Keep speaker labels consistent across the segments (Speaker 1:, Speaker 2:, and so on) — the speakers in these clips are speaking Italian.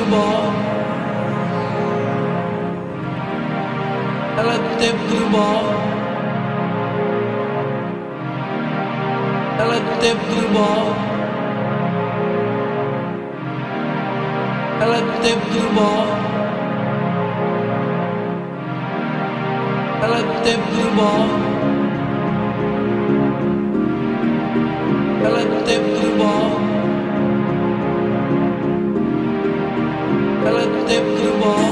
Speaker 1: do bom. Ela é do tempo do bom. Ela é do tempo do bom. Ela é do tempo do bom. Ela é do tempo do bom. Ela é do tempo do bom. Ela é do tempo do bom.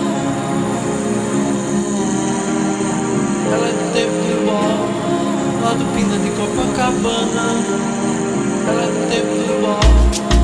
Speaker 1: Ela é do tempo do bom. Lá do Pina de Copacabana. Ela é do tempo do bom.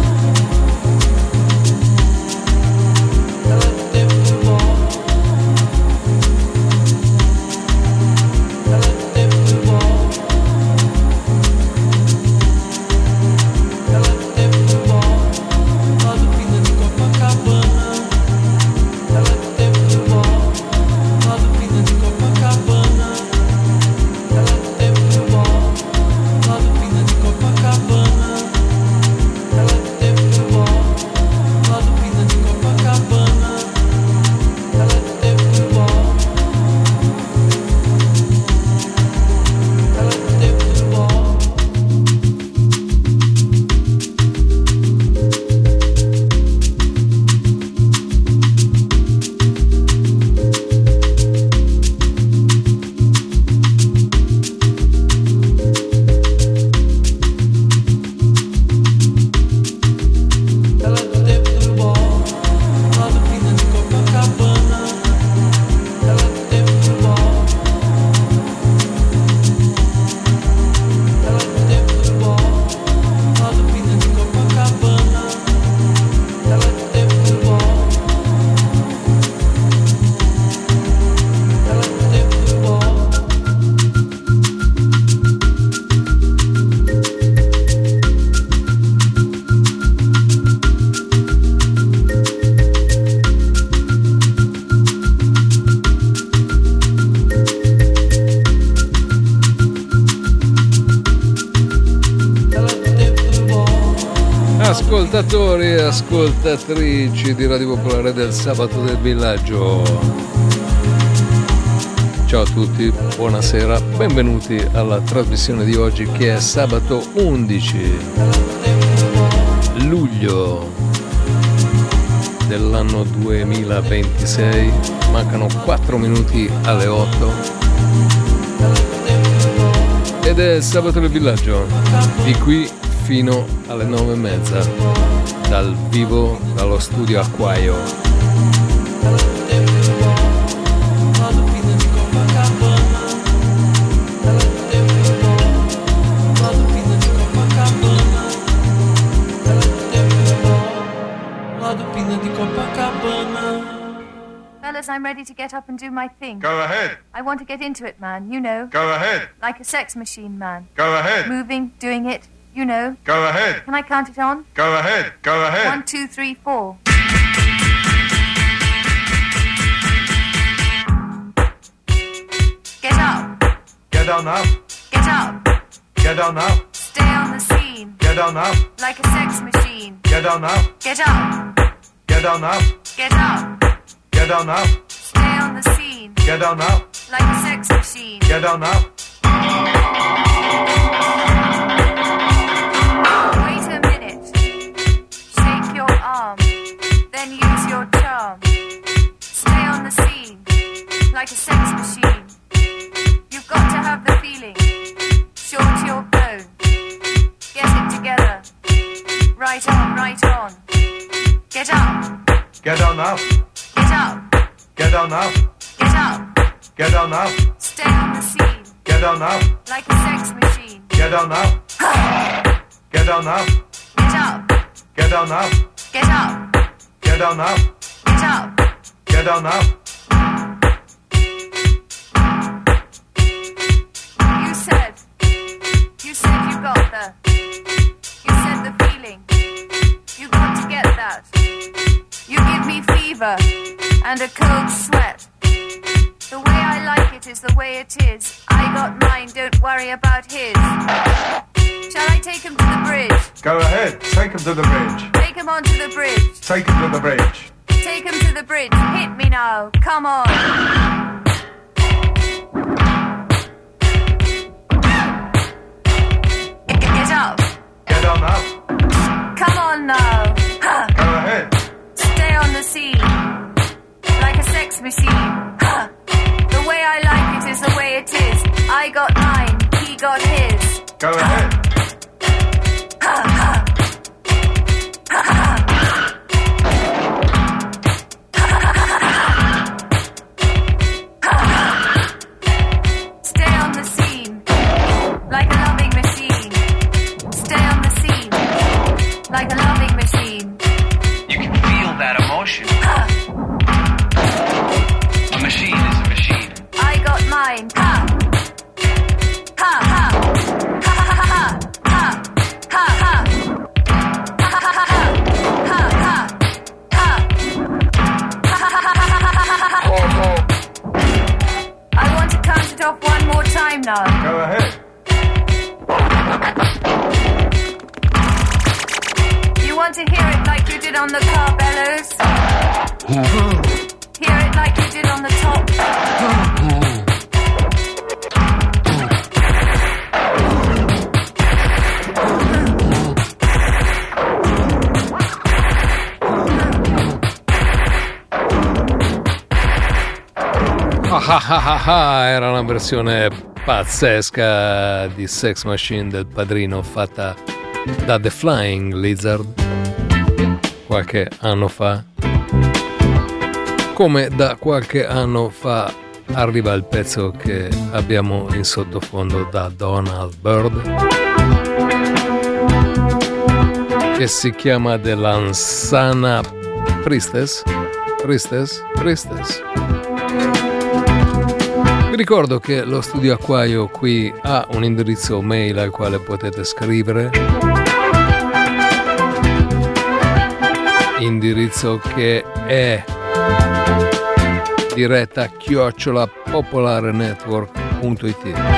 Speaker 2: Ascoltatori e ascoltatrici di Radio Popolare del Sabato del Villaggio, ciao a tutti, buonasera, benvenuti alla trasmissione di oggi che è sabato 11 luglio dell'anno 2026, mancano 4 minuti alle 8 ed è il Sabato del Villaggio, di qui fino alle 9:30 dal vivo dallo studio Acquaio.
Speaker 3: Fellas, I'm ready to get up and do my thing.
Speaker 4: Go ahead.
Speaker 3: I want to get into it, man, you know.
Speaker 4: Go ahead.
Speaker 3: Like a sex machine, man.
Speaker 4: Go ahead.
Speaker 3: Moving, doing it, you know.
Speaker 4: Go ahead.
Speaker 3: Can I count it on?
Speaker 4: Go ahead. Go ahead.
Speaker 3: 1, 2, 3, 4. Get up.
Speaker 4: Get on up.
Speaker 3: Get up.
Speaker 4: Get on up.
Speaker 3: Stay on the scene.
Speaker 4: Get on up.
Speaker 3: Like a sex machine.
Speaker 4: Get on up.
Speaker 3: Get up.
Speaker 4: Get on up.
Speaker 3: Get up.
Speaker 4: Get on up.
Speaker 3: Stay on the scene.
Speaker 4: Get on up.
Speaker 3: Like a sex machine.
Speaker 4: Get on up.
Speaker 3: Wait a minute. Shake your arm. Then use your charm. Stay on the scene. Like a sex machine. You've got to have the feeling. Short your bone. Get it together. Right on, right on. Get up.
Speaker 4: Get on up.
Speaker 3: Get up.
Speaker 4: Get on up.
Speaker 3: Get up.
Speaker 4: Get on up.
Speaker 3: Stay on the scene.
Speaker 4: Get on up.
Speaker 3: Like a sex machine.
Speaker 4: Get on up. Get on up.
Speaker 3: Get up.
Speaker 4: Get on up.
Speaker 3: Get up.
Speaker 4: Get on up.
Speaker 3: Get up.
Speaker 4: Get on up.
Speaker 3: You said you got you said the feeling. You got to get that. You give me fever and a cold sweat. The way I like it is the way it is. I got mine, don't worry about his. Shall I take him to the bridge?
Speaker 4: Go ahead, take him to the bridge.
Speaker 3: Take Take him onto the bridge.
Speaker 4: Take him to the bridge.
Speaker 3: Take him to the bridge. Hit me now. Come on. Get up.
Speaker 4: Get on up.
Speaker 3: Come on now. Huh.
Speaker 4: Go ahead.
Speaker 3: Stay on the scene. Like a sex machine. Huh. The way I like it is the way it is. I got mine. He got his.
Speaker 4: Go ahead.
Speaker 3: Stay on the scene, like a loving machine. Stay on the scene, like a loving machine.
Speaker 5: You can feel that emotion. A machine is a machine.
Speaker 3: I got mine. Ha! Ha ha! Ha ha ha ha! Ha! Ha ha! Ha ha ha ha! Ha ha! I want to count it off one more time now.
Speaker 4: Go ahead.
Speaker 3: You want to hear it like you did on the car bellows? Hear it like you did on the top.
Speaker 2: Era una versione pazzesca di Sex Machine del Padrino fatta da The Flying Lizard qualche anno fa. Come da qualche anno fa arriva il pezzo che abbiamo in sottofondo da Donald Byrd, che si chiama The Lansana Priestess. Vi ricordo che lo Studio Acquaio qui ha un indirizzo mail al quale potete scrivere, indirizzo che è diretta@popolarenetwork.it.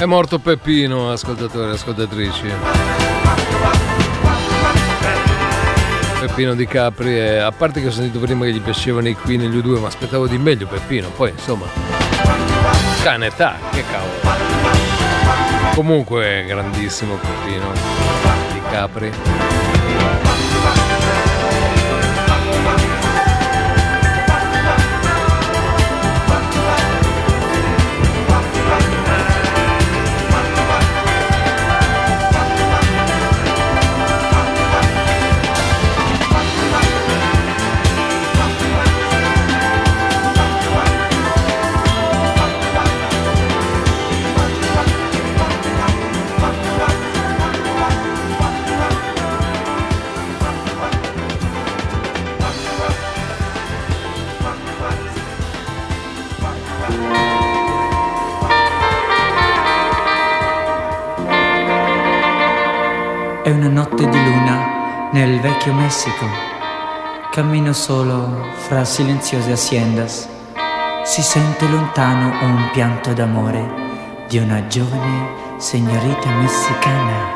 Speaker 2: morto Peppino, ascoltatori e ascoltatrici. Peppino Di Capri, e a parte che ho sentito prima che gli piacevano i Queen e gli U2, ma aspettavo di meglio Peppino, poi insomma canetà, che cavolo. Comunque grandissimo Peppino Di Capri.
Speaker 6: È una notte di luna nel vecchio Messico. Cammino solo fra silenziose haciendas. Si sente lontano un pianto d'amore di una giovane signorita messicana.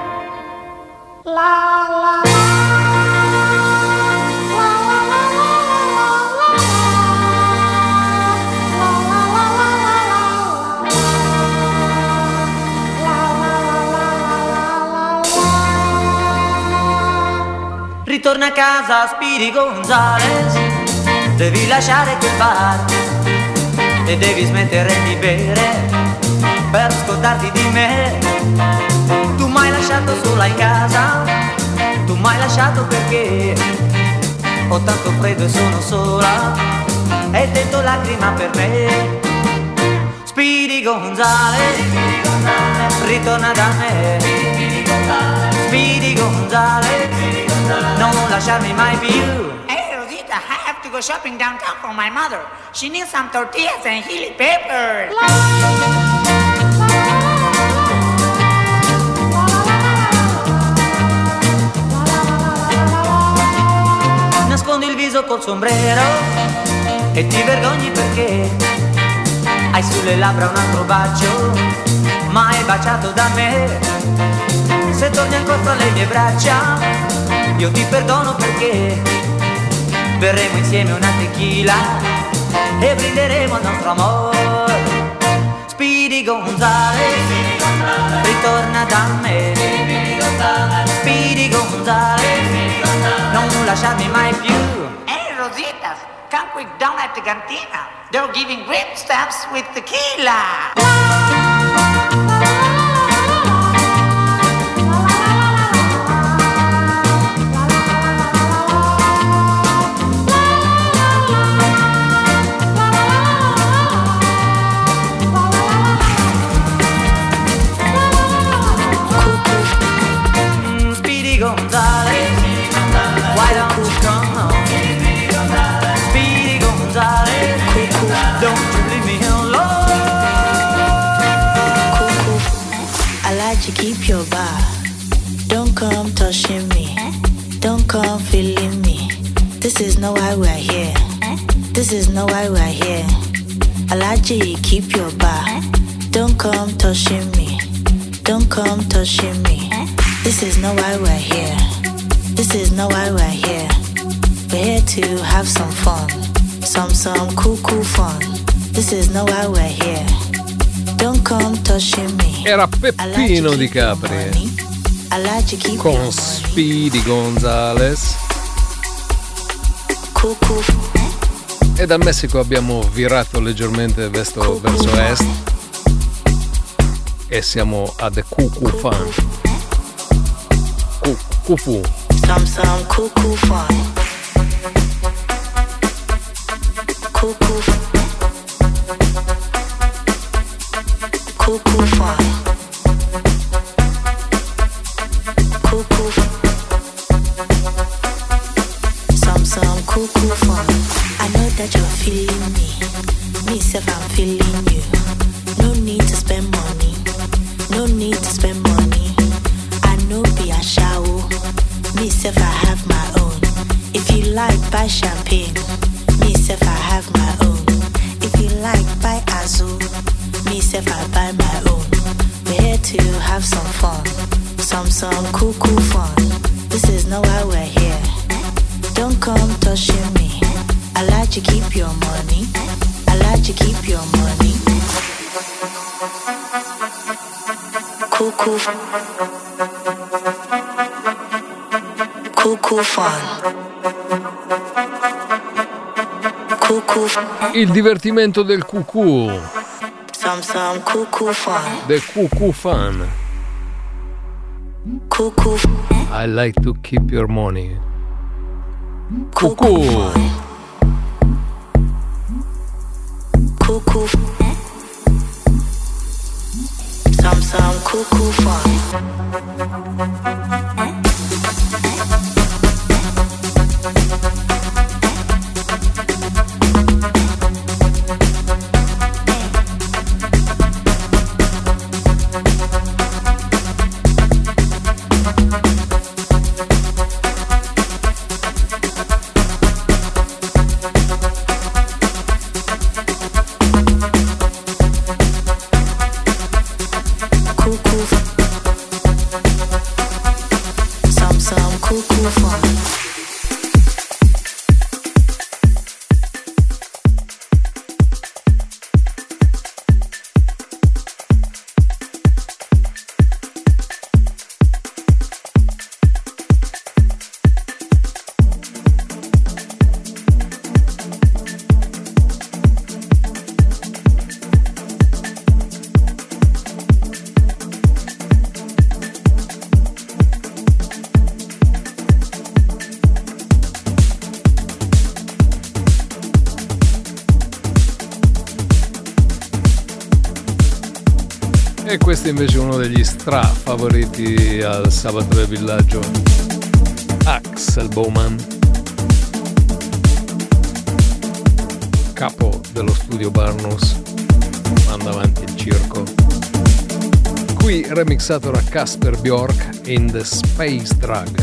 Speaker 7: Ritorna a casa Speedy Gonzales, devi lasciare quel bar e devi smettere di bere per scordarti di me. Tu m'hai lasciato sola in casa, tu m'hai lasciato perché ho tanto freddo e sono sola e tento lacrima per me. Speedy Gonzales, ritorna da me. Speedy Gonzales, non lasciarmi mai più.
Speaker 8: Hey Rosita, I have to go shopping downtown for my mother. She needs some tortillas and chili peppers.
Speaker 7: Nascondi il viso col sombrero e ti vergogni perché hai sulle labbra un altro bacio, mai baciato da me. Se torni ancora fra le mie braccia, io ti perdono perché berremo insieme una tequila e brinderemo al nostro amore. Speedy Gonzales, ritorna da me. Speedy Gonzales, non lasciarmi mai più.
Speaker 8: Hey Rosita, come quick down at the cantina. They're giving grape stamps with tequila.
Speaker 7: Gonzales, why don't you come home? Speedy Gonzales, don't you leave me alone.
Speaker 9: I like you keep your bar. Don't come touching me. Don't come feeling me. This is not why we're here. This is not why we're here. I like you keep your bar. Don't come touching me. Don't come touching me. This is not why we're here. This is not why we're here. We're here to have some fun. Some cool fun. This is not why we're here. Don't come touching me.
Speaker 2: Era Peppino Di Capri con Speedy Gonzales. E dal Messico abbiamo virato leggermente verso est e siamo a The Cuckoo Fun. Cuckoo.
Speaker 9: Some cuckoo fun. Cuckoo fun. Cuckoo. Some cuckoo fun. I know that you're feeling me. Me self, I'm feeling you. No need to spend money. No need to spend money. I know be a shower. Me self, I have my own. If you like, buy champagne. Me self, I have my own. If you like, buy Azul. Me self, I buy my own. We're to have some fun. Some cool fun. This is not why we're here. Don't come touching me. I like to keep your money. I like to keep your money. Cool fun. Cool fun. Cool fun.
Speaker 2: Il divertimento del cucù.
Speaker 9: Some cool fun.
Speaker 2: The cucù fun.
Speaker 9: Cool.
Speaker 2: I like to keep your money.
Speaker 9: Cool
Speaker 2: Cucù.
Speaker 9: fun. Cool. Some cool fun.
Speaker 2: E questo invece è uno degli favoriti al Sabato del Villaggio, Axel Bowman, capo dello studio Barnus, manda avanti il circo. Qui remixato da Casper Bjork in The Space Drug.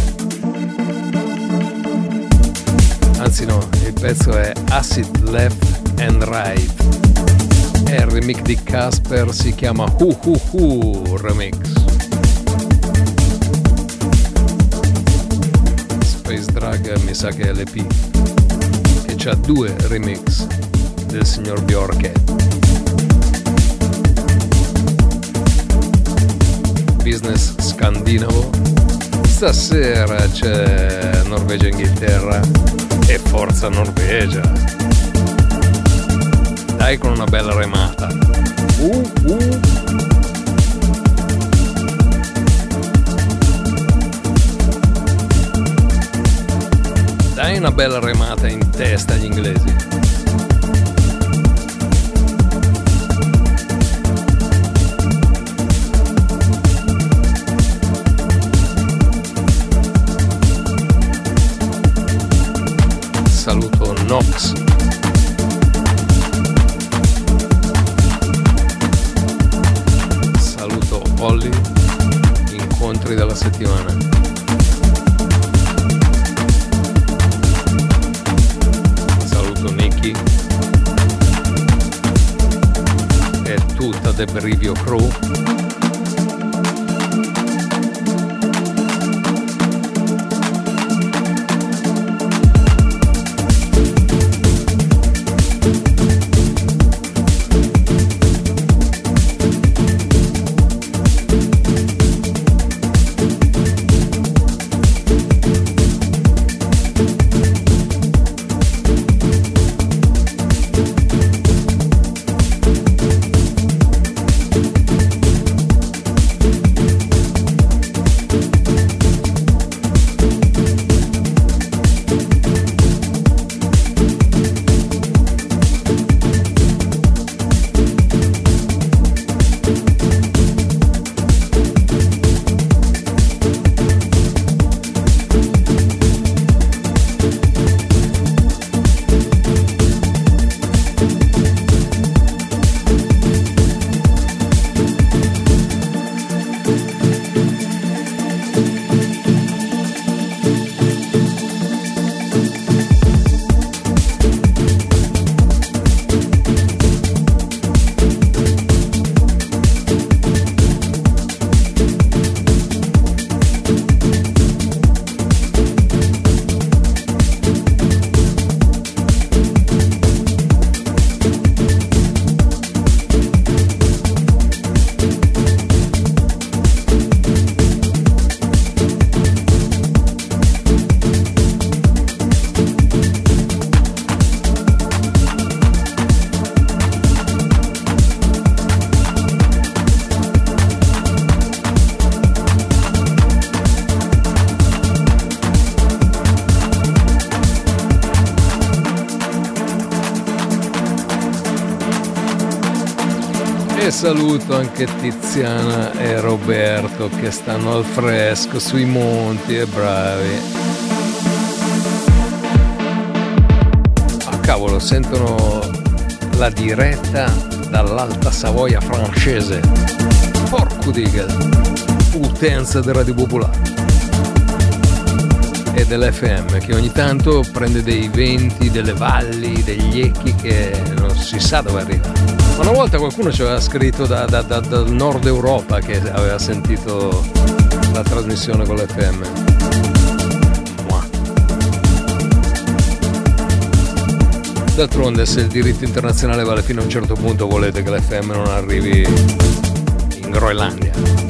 Speaker 2: Anzi no, il pezzo è Acid Left and Right. E il remix di Casper si chiama Hu Remix. Space Drag mi sa che è l'EP che c'ha 2 remix del signor Bjork. Business scandinavo. Stasera c'è Norvegia-Inghilterra e forza Norvegia. Dai con una bella remata. Dai una bella remata in testa agli inglesi. Saluto Nox. Olli, incontri della settimana. Saluto Nicky e tutta The Brivio Crew. saluto anche Tiziana e Roberto che stanno al fresco sui monti e bravi. Ah cavolo, sentono la diretta dall'Alta Savoia francese. Porco diga, utenza di Radio Popolare e dell'FM che ogni tanto prende dei venti, delle valli, degli echi che non si sa dove arriva. Una volta qualcuno ci aveva scritto dal nord Europa che aveva sentito la trasmissione con l'FM. D'altronde, se il diritto internazionale vale fino a un certo punto, volete che l'FM non arrivi in Groenlandia.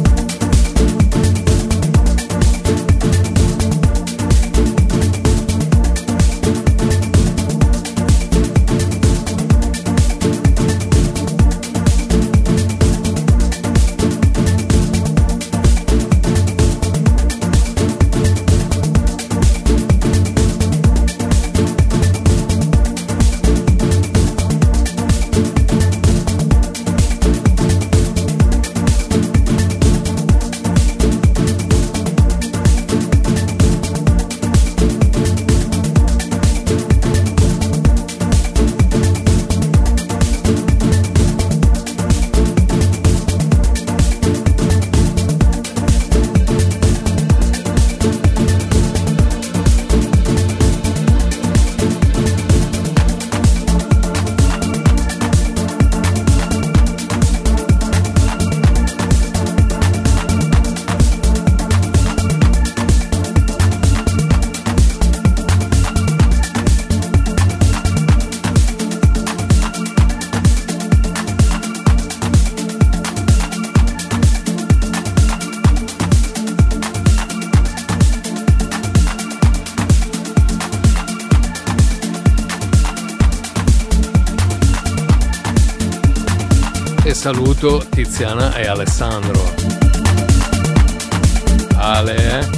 Speaker 2: Saluto Tiziana e Alessandro. Ale,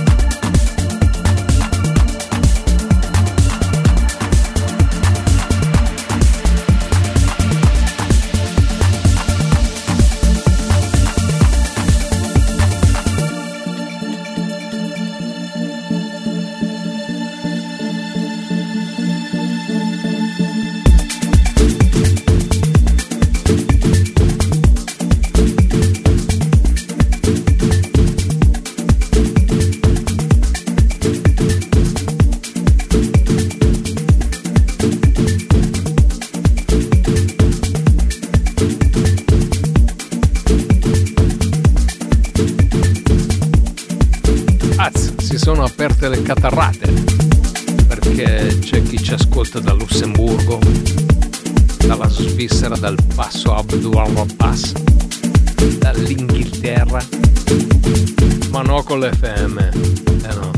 Speaker 2: aperte le catarrate perché c'è chi ci ascolta dal Lussemburgo, dalla Svizzera, dal Passo Abdul Pass, dall'Inghilterra, ma no con l'FM, no.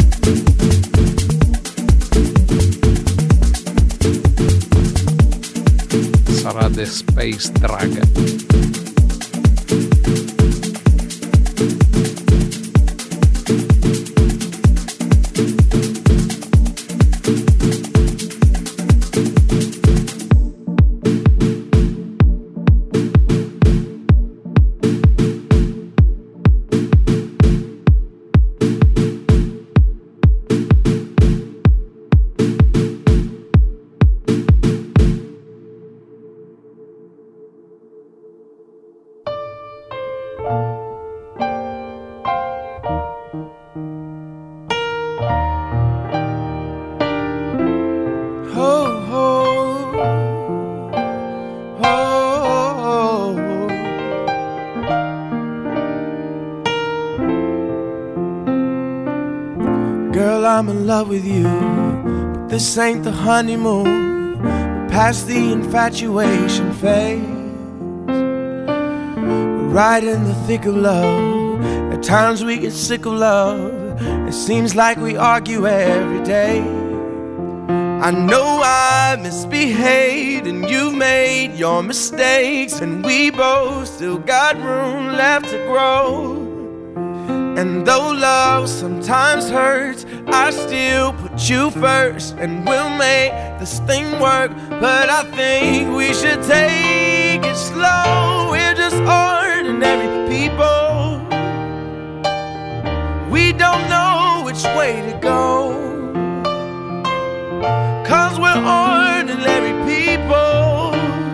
Speaker 2: Sarà The Space Drag.
Speaker 10: I'm in love with you, but this ain't the honeymoon. We're past the infatuation phase. We're right in the thick of love. At times we get sick of love. It seems like we argue every day. I know I misbehaved and you've made your mistakes, and we both still got room left to grow. And though love sometimes hurts, I still put you first, and we'll make this thing work. But I think we should take it slow. We're just ordinary people. We don't know which way to go, 'cause we're ordinary people.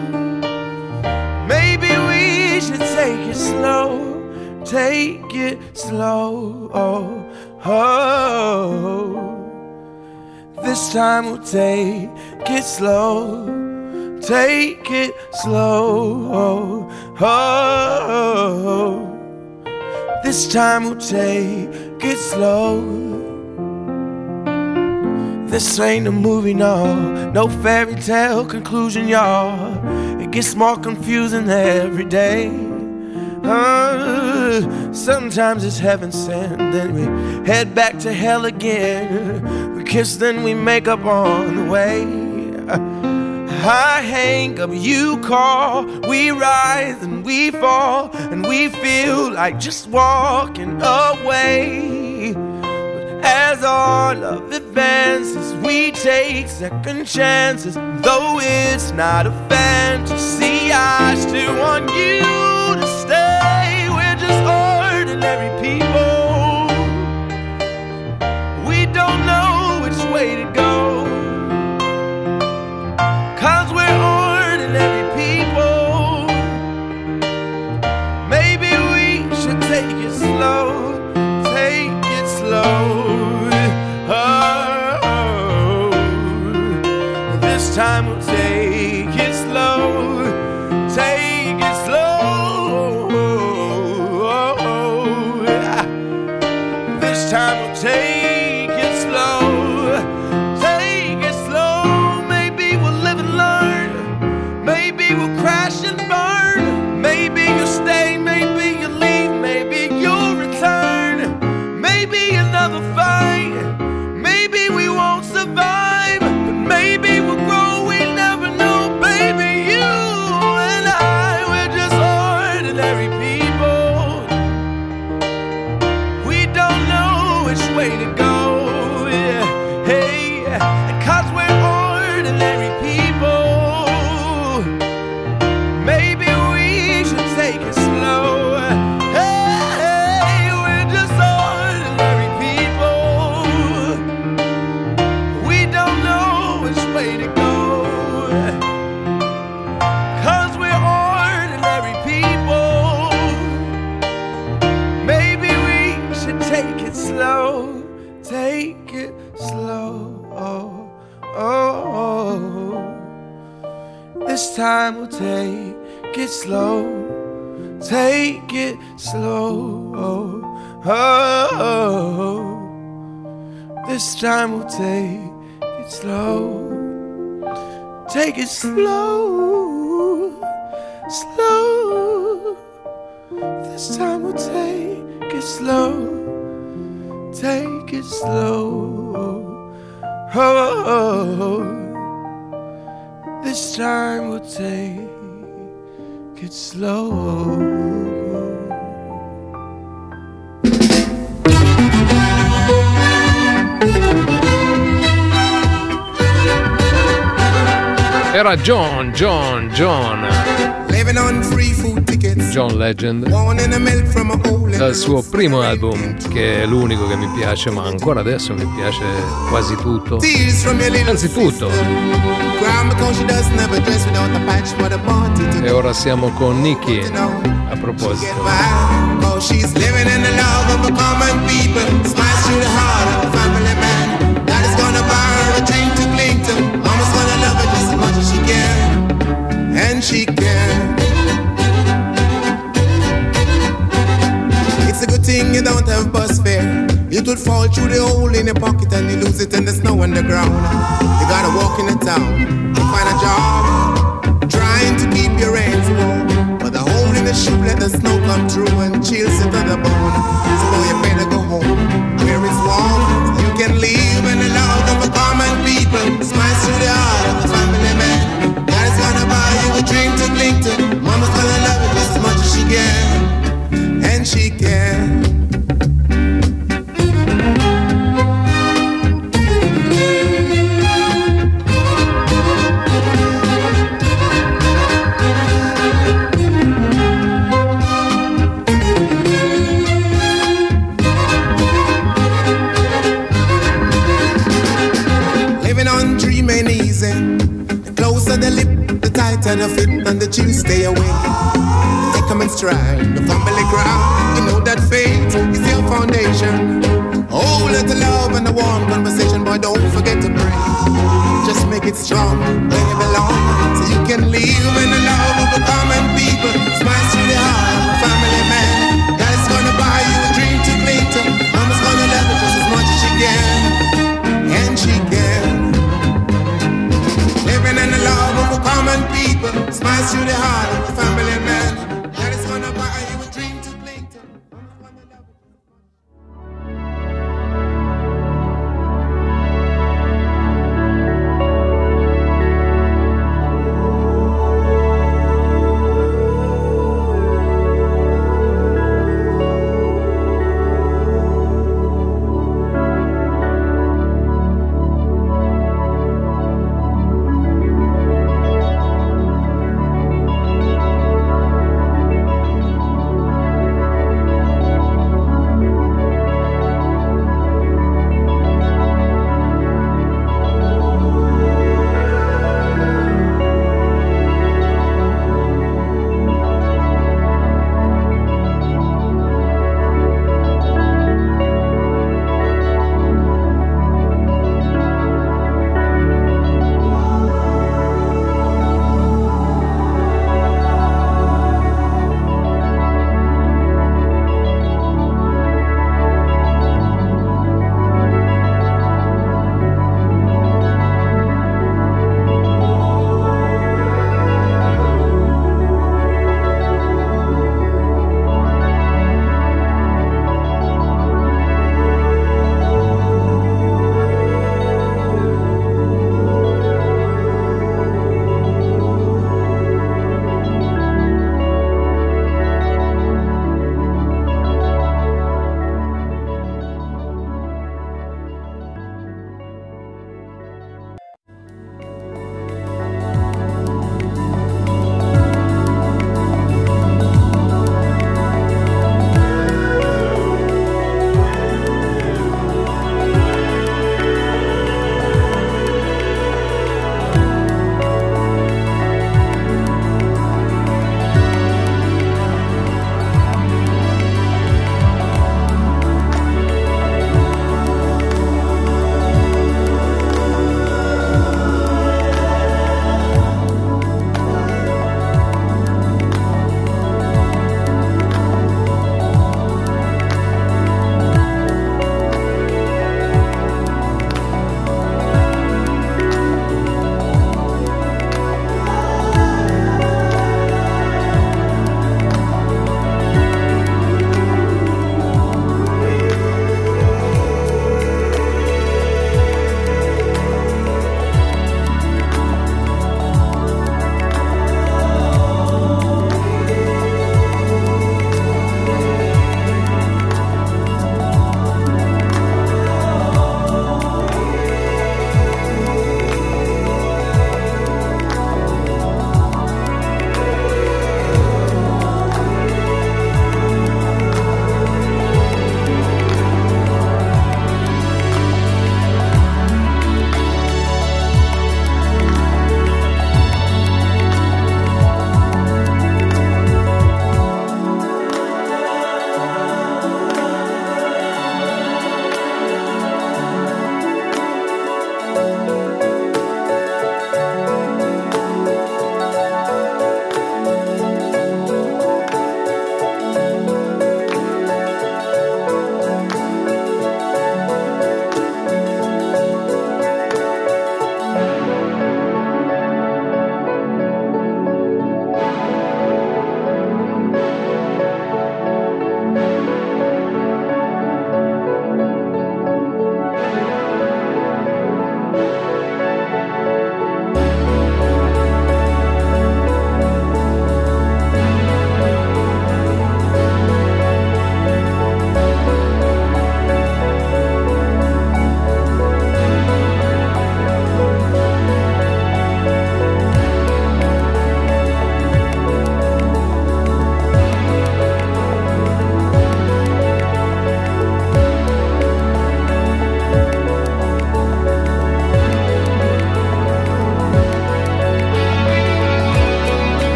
Speaker 10: Maybe we should take it slow. Take it slow. Oh, oh. This time we'll take it slow. Take it slow. Oh, oh. This time we'll take it slow. This ain't a movie, no fairy tale conclusion, y'all. It gets more confusing every day. Sometimes it's heaven sent, then we head back to hell again. We kiss, then we make up on the way. I hang up, you call, we rise and we fall, and we feel like just walking away. But as our love advances, we take second chances. Though it's not a fantasy, I still want you to stay. We're just ordinary people. We don't know which way to go, 'cause we're ordinary people. Maybe we should take it slow. Take it slow. Oh, this time we'll take it slow. Take it slow. Oh, this time we'll take it slow. Take it slow. Maybe we'll live and learn. Maybe we'll crash and burn. Maybe you'll stay, maybe you'll leave, maybe you'll return. Maybe another fight. Maybe we won't survive, but maybe we'll grow. We never know, baby. You and I, we're just ordinary people. We don't know which way to go. Yeah. Hey, 'cause we're ordinary people. Maybe we should take it slow. Hey, we're just ordinary people. We don't know which way to go, 'cause we're ordinary people. Maybe we should take it slow. Take it slow. Oh, oh, oh. This time we'll take it slow. Take it slow. Oh, oh. This time we'll take it slow. Take it slow. Slow. This time we'll take it slow. Take it slow. Oh, this time we'll take it slow.
Speaker 2: Era John Legend, dal suo primo album, che è l'unico che mi piace, ma ancora adesso mi piace quasi tutto, anzi tutto. E ora siamo con Nicky, a proposito. She's living in the love of a common people, smash through the heart of a family man. Daddy's gonna buy her a drink to cling to. Mama's gonna love her just as much as she can, and she can. It's a good thing you don't have bus fare. It would fall through the hole in your pocket and you lose it in the snow on the ground. You gotta walk in the town to find a job, trying to keep your hands warm. But the hole in the shoe let the snow come through and chills it to the bone. So you better go home where it's warm. You can live in the love of a common people. Smash through the heart of a family man. Daddy's gonna buy you a drink to cling to. Mama's gonna love it just as much as she can, and she can.
Speaker 11: benefit and the chill stay away. Take them in stride, the family ground. You know that faith is your foundation. Oh, let the love and the warm conversation, boy, don't forget to pray. Just make it strong where you belong, so you can live in the love of the common people. Smile through the heart of a family man. Dad's gonna buy you a dream to cling to. Mama's gonna love you just as much as she can, and she can. Living in the love of a common people. Smile through the heart of a family man. Dad's gonna buy you a dream to cling to. Mama's gonna love you.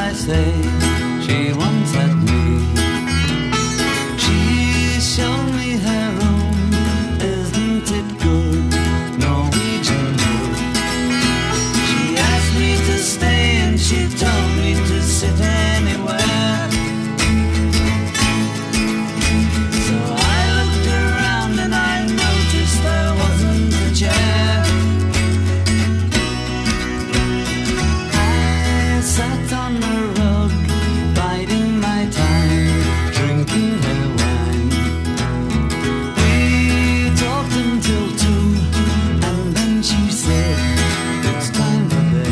Speaker 12: I say she once had me. She showed me her room, isn't it good? Norwegian wood. She asked me to stay and she told me to sit anywhere. So I looked around and I noticed there wasn't a chair. I sat on the rug, biding my time, drinking her wine. We talked until 2, and then she said, it's time for bed.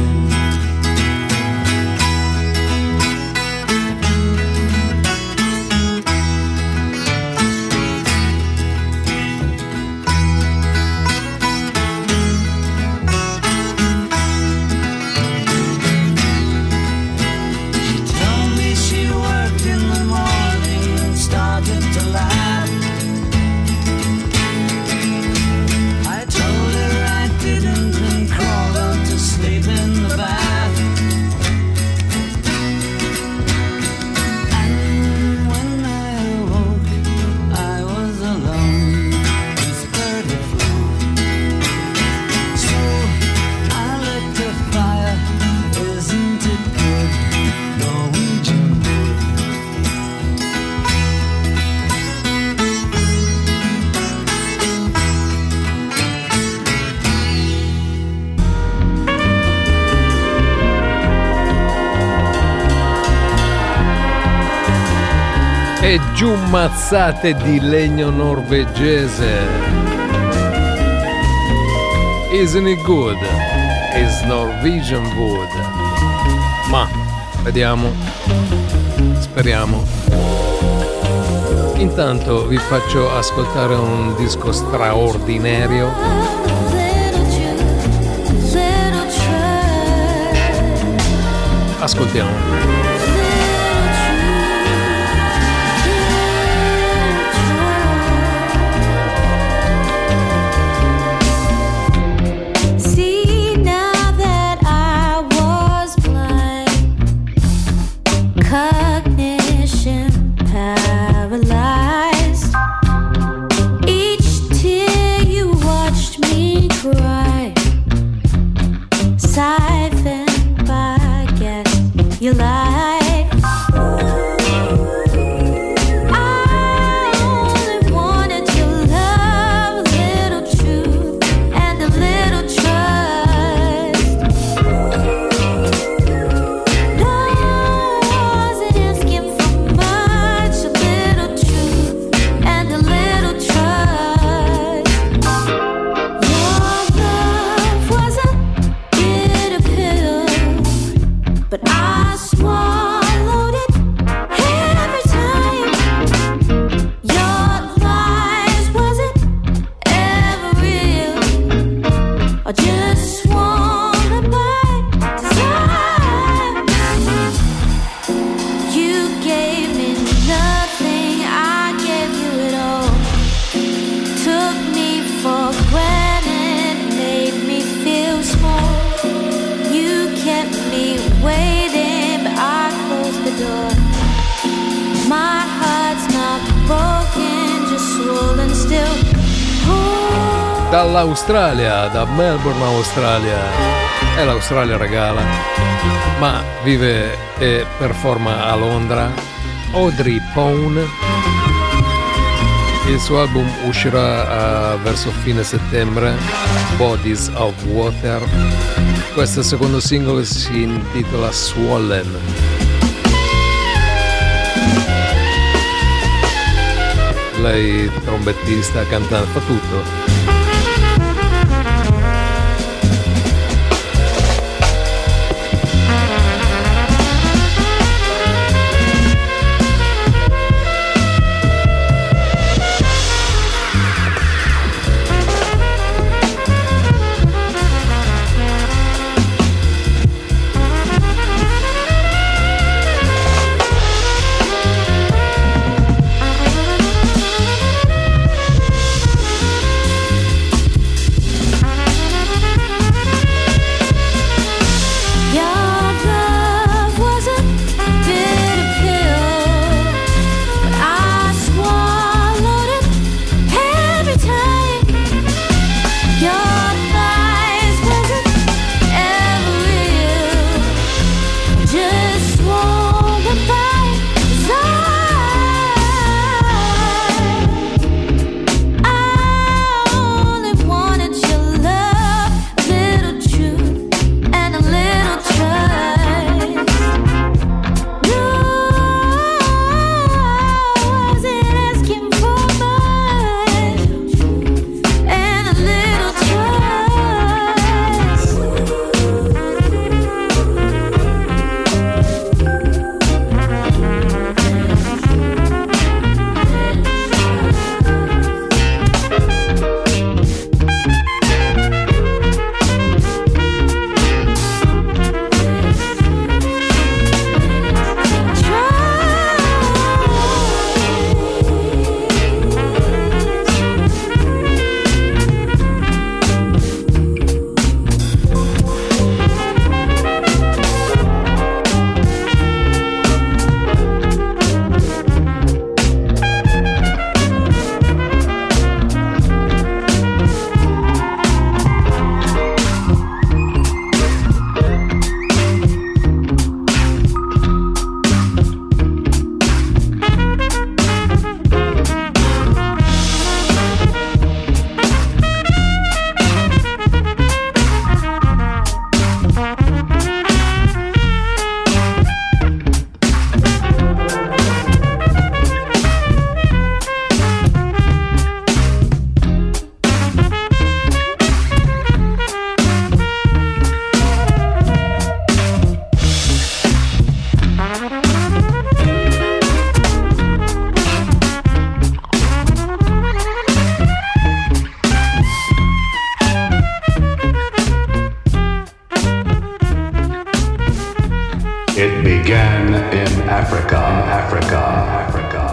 Speaker 12: She told me she worked in the morning and started to laugh. I told her I didn't and crawled out to sleep in the bath. And when I awoke, I was alone, whispered a flow. So I lit a fire, isn't it good? Norwegian wood.
Speaker 2: E giù mazzate di legno norvegese. Isn't it good? Is Norwegian wood. Ma vediamo, speriamo. Intanto vi faccio ascoltare un disco straordinario. Ascoltiamo.
Speaker 13: See, now that I was blind, cognition paralyzed. Each tear you watched me cry, siphoned by gas you like. I only wanted your love, a little truth and a little trust. No, I wasn't asking for much, a little truth and a little trust. Your love was a bitter pill, but I swallowed it every time. Your lies wasn't ever real, or just swallowed by design. You gave me nothing, I gave you it all. Took me for granted, made me feel small. You kept me waiting, but I closed the door. My heart's not broken, just swollen still.
Speaker 2: Dall'Australia, da Melbourne, Australia. E l'Australia regala, ma vive e performa a Londra. Audrey Pone. Il suo album uscirà verso fine settembre, Bodies of Water. Questo secondo singolo si intitola Swollen. Lei trombettista, cantante, fa tutto.
Speaker 14: It began in Africa, Africa, Africa.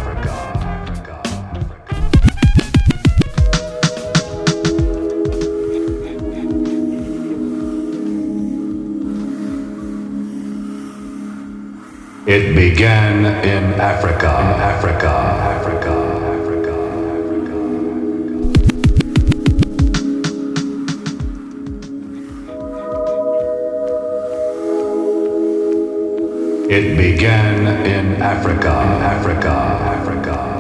Speaker 14: It began in Africa, Africa, Africa, Africa, Africa. It began in Africa, Africa, Africa, Africa.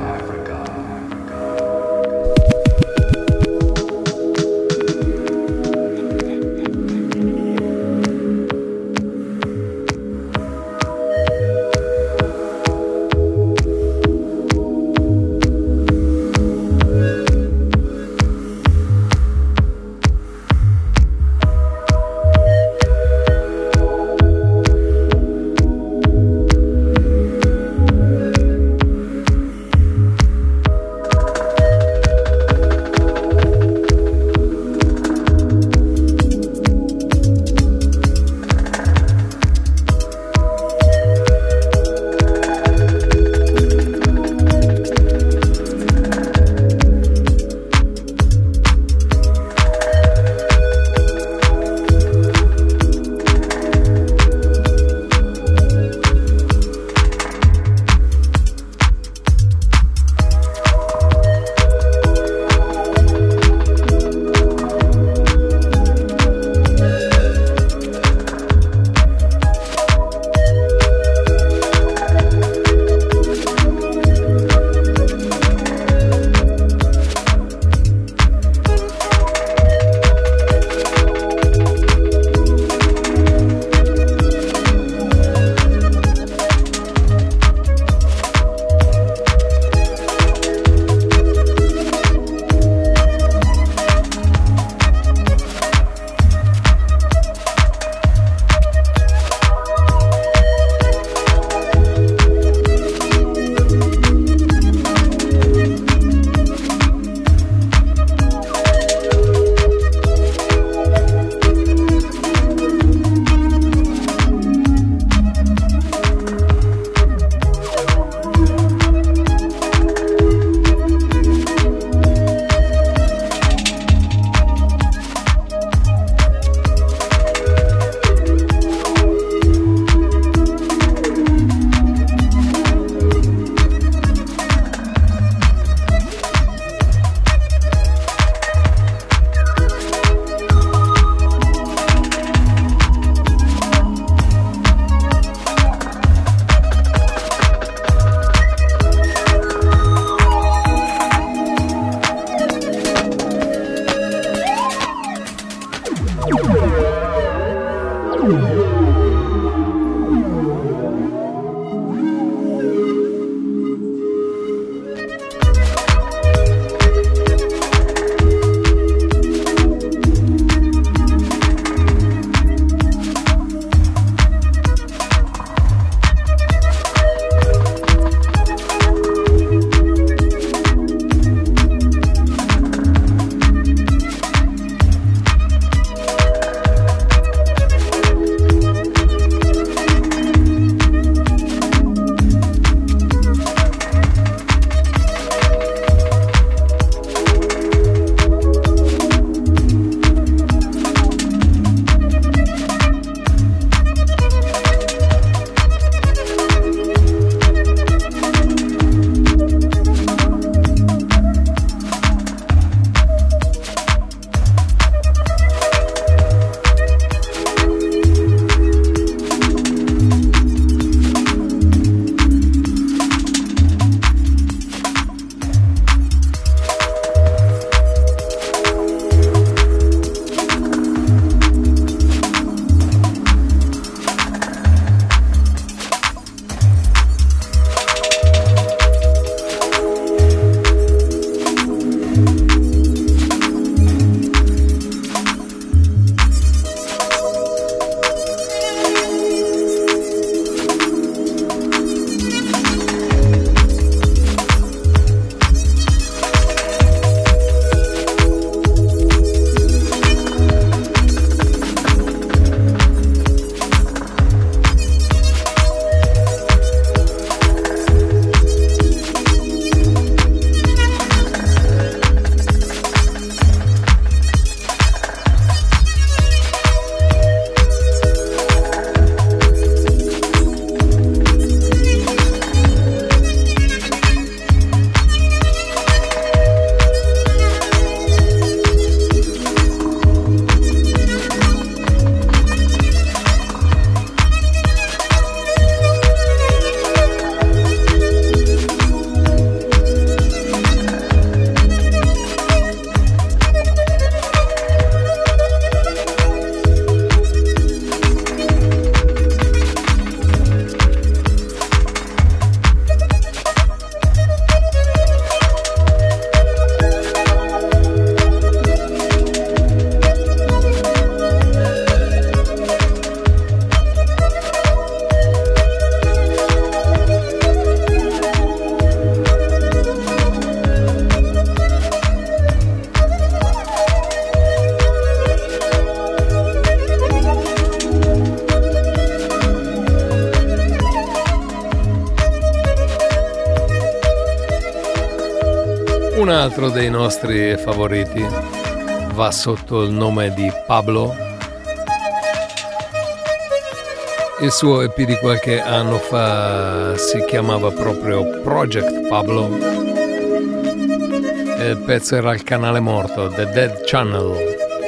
Speaker 2: Un altro dei nostri favoriti va sotto il nome di Pablo. Il suo EP di qualche anno fa si chiamava proprio Project Pablo e il pezzo era Il canale morto, The Dead Channel.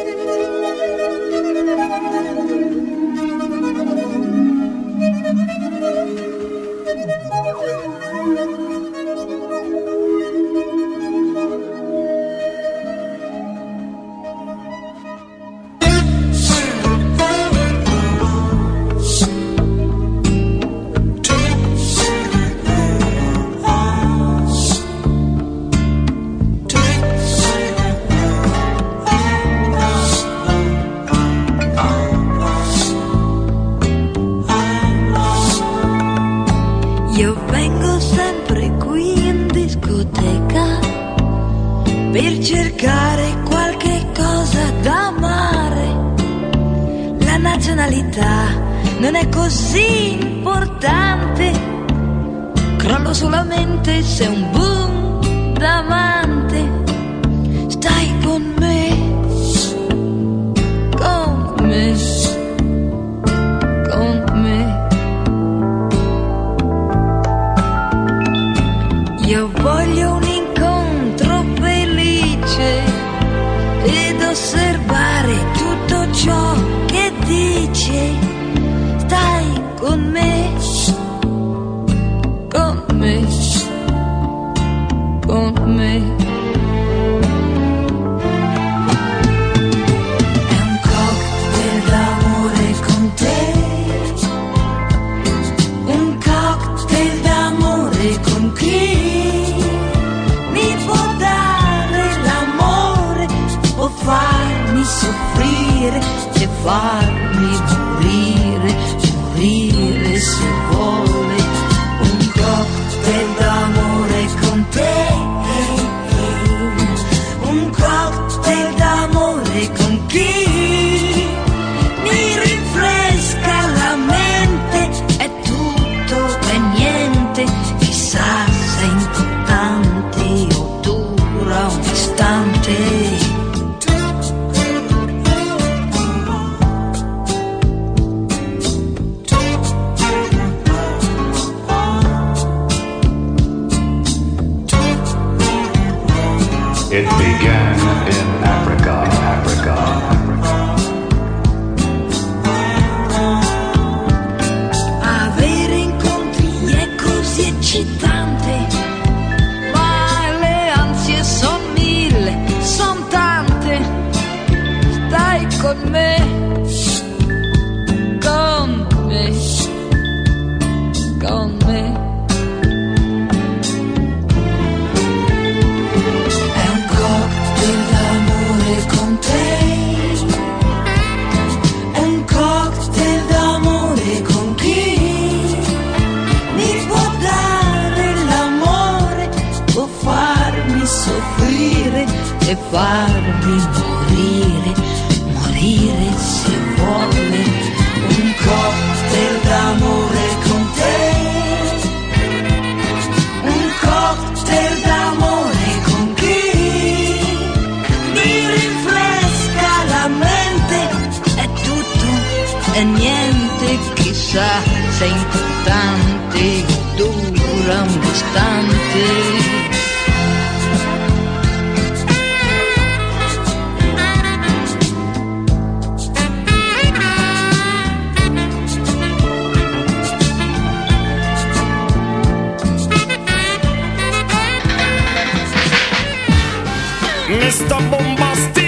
Speaker 15: Mr. Bombastic.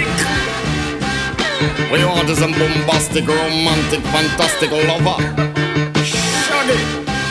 Speaker 15: We want is a bombastic, romantic, fantastic lover. Shaggy.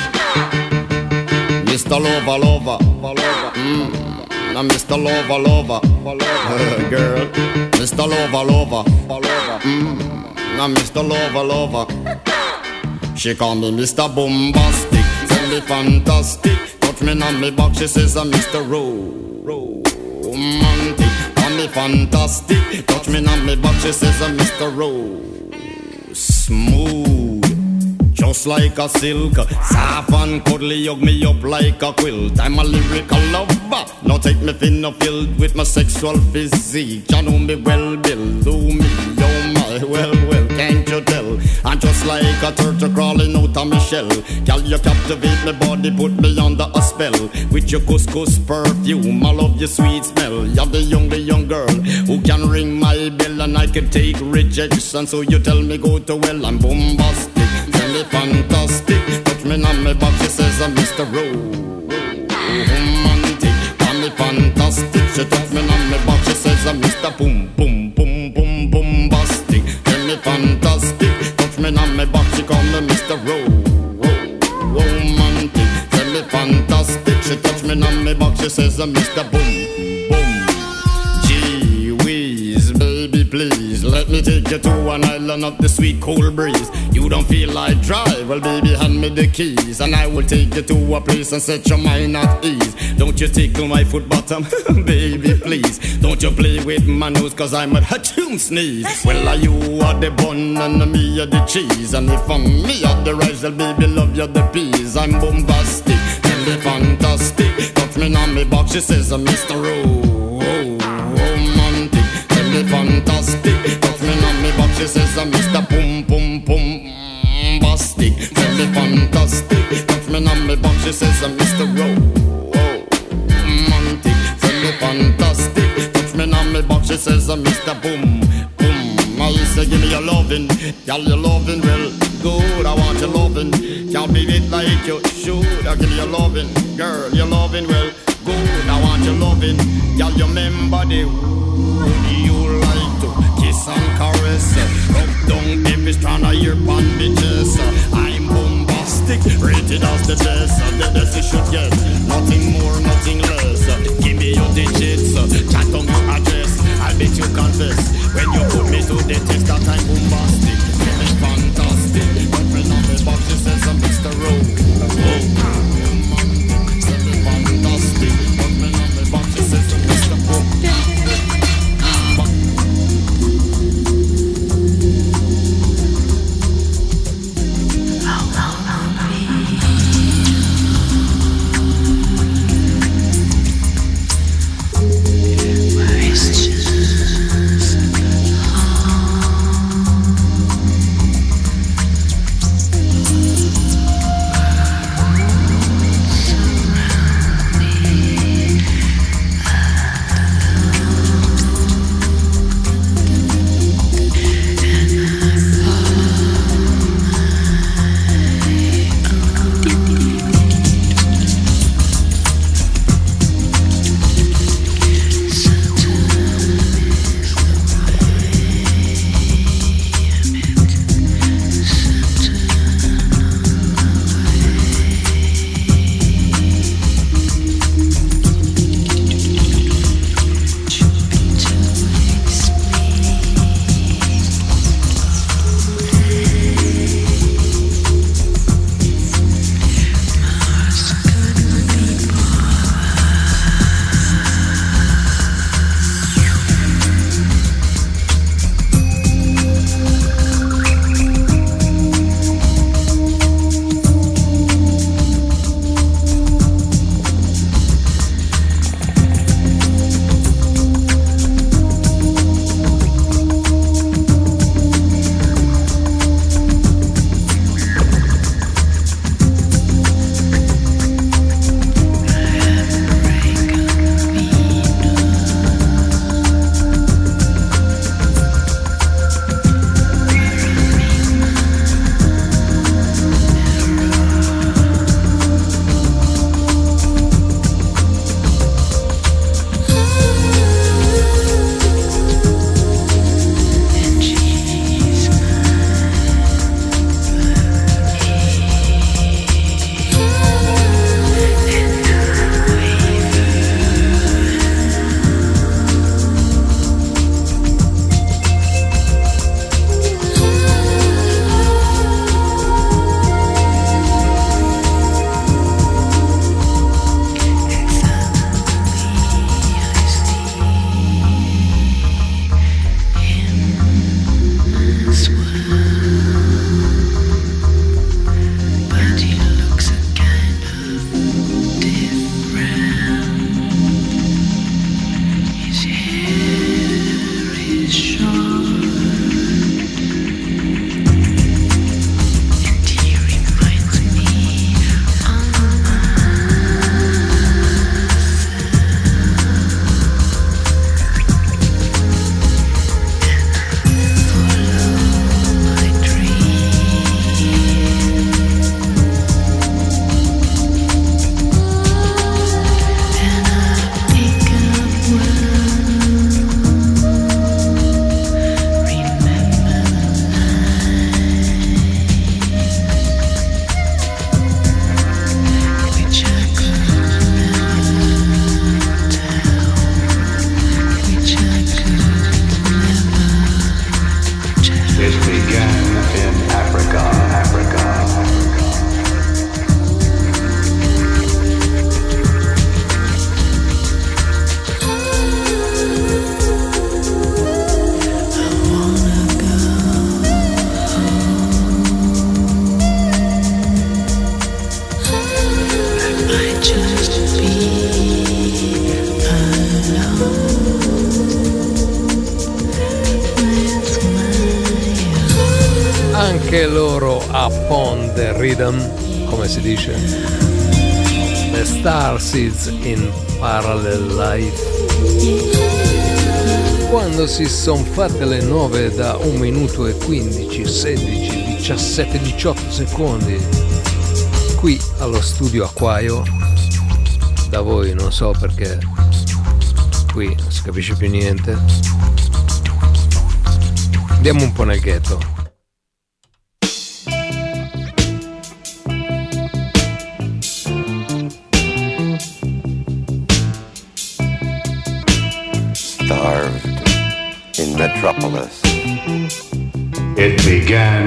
Speaker 15: Mr. Lover, lover, lover. Now Mr. Lover, lover, lover. Girl. Mr. Lover, lover, lover. Now Mr. Lover, lover. She call me Mr. Bombastic, tell me fantastic. Touch me on me back, she says I'm Mr. Romantic. Call me fantastic, touch me on me back, she says I'm Mr. Smooth. just like a silk. Soft and cuddly, hug me up like a quilt. I'm a lyrical lover, now take me thin or filled with my sexual physique. You know me well, Bill, do me, oh my, well, can't you tell? I'm just like a turtle crawling out of my shell. Girl, you captivate my body, put me under a spell. With your couscous perfume, I love your sweet smell. You're the young girl who can ring my bell, and I can take rejection. So you tell me go to well, I'm bombastic, tell me fantastic. Touch me on my back, she says I'm Mr. Romantic. Tell me fantastic, she touch me on my back, she says I'm Mr. Boom, boom, boom, boom, bombastic. Tell me fantastic, touch me on my back, she call me Mr. Romantic. Tell me fantastic, she touch me on my back, she says I'm Mr. Boom, boom. Gee whiz, baby please, let me take you to an island of the sweet cool breeze. You don't feel like drive, well baby hand me the keys, and I will take you to a place and set your mind at ease. Don't you tickle my foot bottom, baby please. Don't you play with my nose, cause I'm a hatchoon sneeze. Well you are the bun and me are the cheese, and if I'm me are the rice, well baby love you the peas. I'm bombastic, tell me fantastic. Touch me on me box, she says I'm Mr. Romantic. Tell me fantastic, touch me on me box, she says I'm Mr. Boom Boom Boom Bastic. Tell me fantastic, touch me on me box, she says I'm Mr. Romantic. Tell me fantastic, touch me on me box, she says I'm Mr. Boom Boom. I say give me your lovin', girl your lovin' well good. I want your lovin', can't beat it like you should. I give you your lovin', girl your lovin' well good. I want your lovin', girl you remember the you like to kiss and caress, rub down every strand of your bandages. I'm bombastic, rated as the best, the best you should get. Nothing more, nothing less. Give me your digits, chat on your address. I'll bet you confess when you put me to the test that I'm bombastic. Feel it fantastic. My friend on the box, she says I'm Mr. Romantic. Feel it fantastic. My friend on the box, she says I'm Mr. Romantic.
Speaker 2: Up on the Rhythm, come si dice? The Star Seeds in Parallel Life. Quando si son fatte le 9 da 1 minuto e 15, 16, 17, 18 secondi, qui allo studio Acquaio, da voi non so perché qui non si capisce più niente. Andiamo un po' nel ghetto.
Speaker 16: Starved in Metropolis.
Speaker 14: It began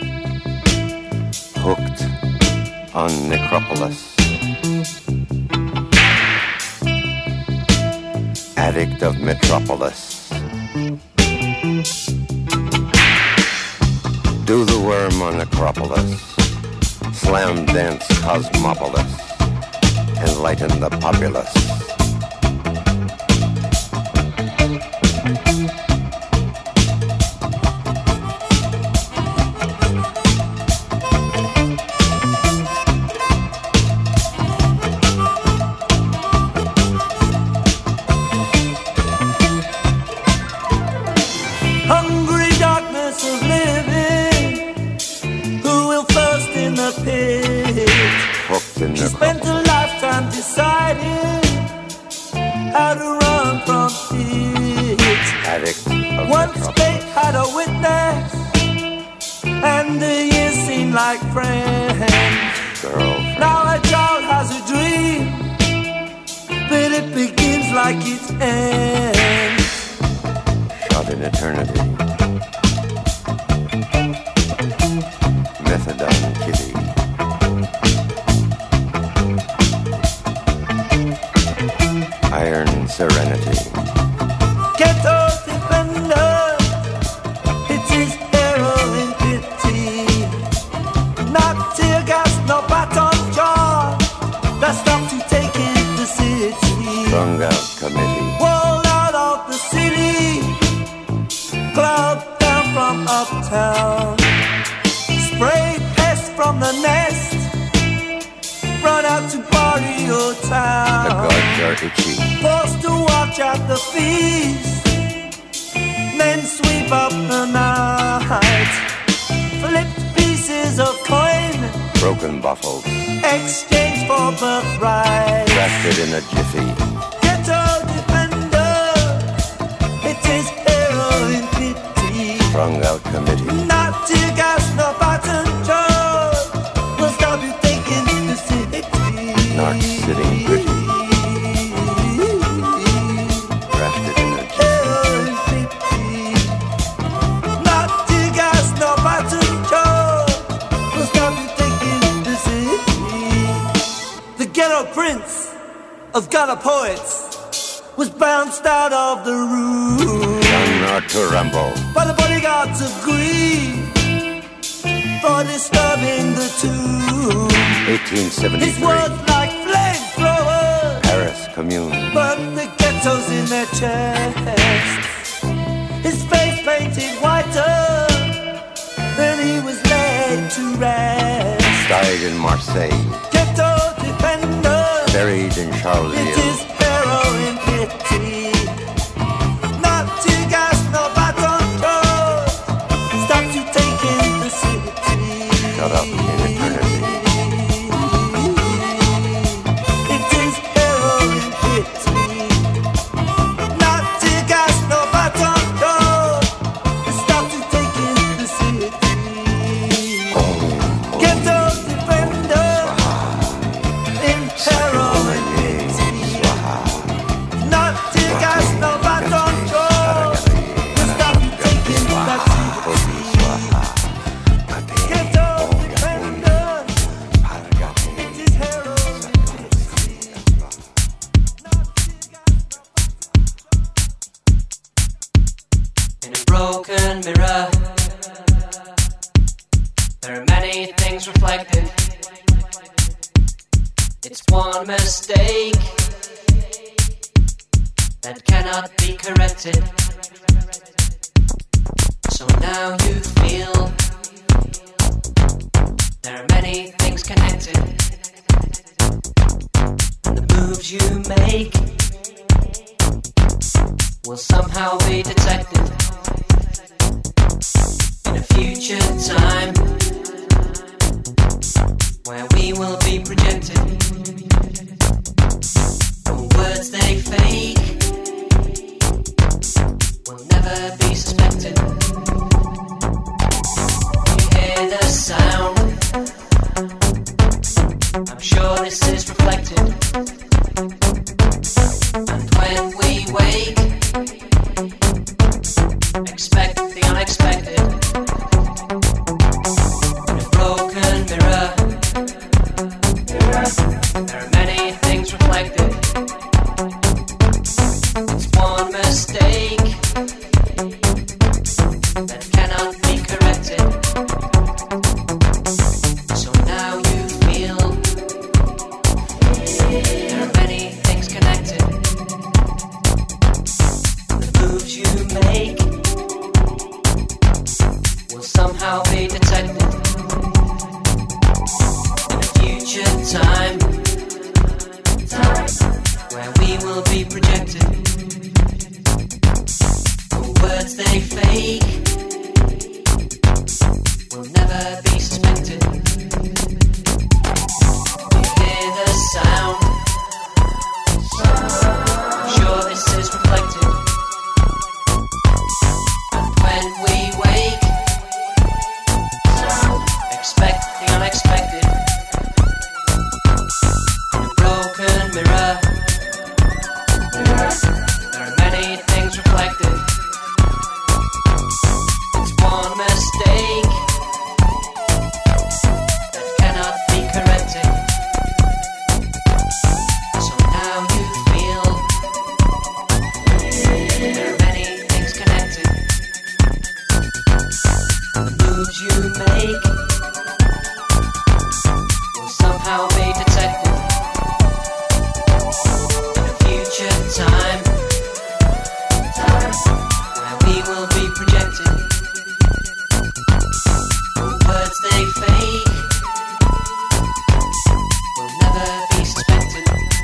Speaker 16: hooked on Necropolis. Addict of Metropolis. Do the worm on Acropolis. Slam dance Cosmopolis. Enlighten the populace.
Speaker 7: She spent a lifetime deciding how to run from it. Once fate had a witness, and the years seem like friends. Now a child has a dream, but it begins like it ends.
Speaker 16: Shot in eternity. Methadone kitty. Iron serenity.
Speaker 7: Ghetto defender, it is heroin pity. Not tear gas, no baton jaw, that stops you taking the city.
Speaker 16: Strung out committee.
Speaker 7: Walled out of the city, cloud down from uptown. Spray pests from the nest, run out to party your town.
Speaker 16: The gods are itchy.
Speaker 7: Forced to watch at the feast, men sweep up the night. Flipped pieces of coin,
Speaker 16: Broken bottles.
Speaker 7: exchange for birthright.
Speaker 16: Drafted in a jiffy.
Speaker 7: Ghetto defender, it is heroin pity.
Speaker 16: Strung out committee.
Speaker 7: Not tear gas, no button jaw, will stop you taking the city.
Speaker 16: Not sitting pretty. Drafted in a jiffy.
Speaker 7: Not tear gas, no button jaw, will stop you taking the city. The ghetto prince of gutter poets was bounced out of the room.
Speaker 16: Young Arturambo.
Speaker 7: But the bodyguards agreed for disturbing the tomb.
Speaker 16: 1873.
Speaker 7: His words like flamethrowers,
Speaker 16: Paris Commune.
Speaker 7: but the ghettos in their chests. His face painted whiter, then he was laid to rest.
Speaker 16: Died in Marseille.
Speaker 7: Ghetto defender,
Speaker 16: Buried in
Speaker 7: it
Speaker 16: Charleville.
Speaker 7: is heroin pity. Not tear gas, no baton jaw, stops you taking the city.
Speaker 16: Shut up in eternity.
Speaker 7: It is heroin pity. Not tear gas, no baton jaw, stops you taking the city. Ghetto defender in heroin pity. Not tear gas, no baton jaw, stop you taking the city. Ghetto defender, it is heroin pity.
Speaker 17: In a broken mirror, there are many things reflected. It's one mistake that cannot be corrected. So now you feel connected. And the moves you make will somehow be detected in a future time where we will be projected. The words they fake will never be suspected. You hear the sound, I'm sure this is reflected. And when we wake, expect the unexpected. In a broken mirror, there are many things reflected. It's one mistake that cannot be corrected. So now you feel there are many things connected. The moves you make will somehow be detected in a future time where we will be projected. The words they fake will never be suspected. You hear the sound, I'm sure this is reflected. And when we wake, expect the unexpected. In a broken mirror, there are many things reflected. It's one mistake that cannot be corrected. So now you feel there are many things connected. The moves you make will somehow be detected in a future time where we will be projected. The words they fake will never be suspected.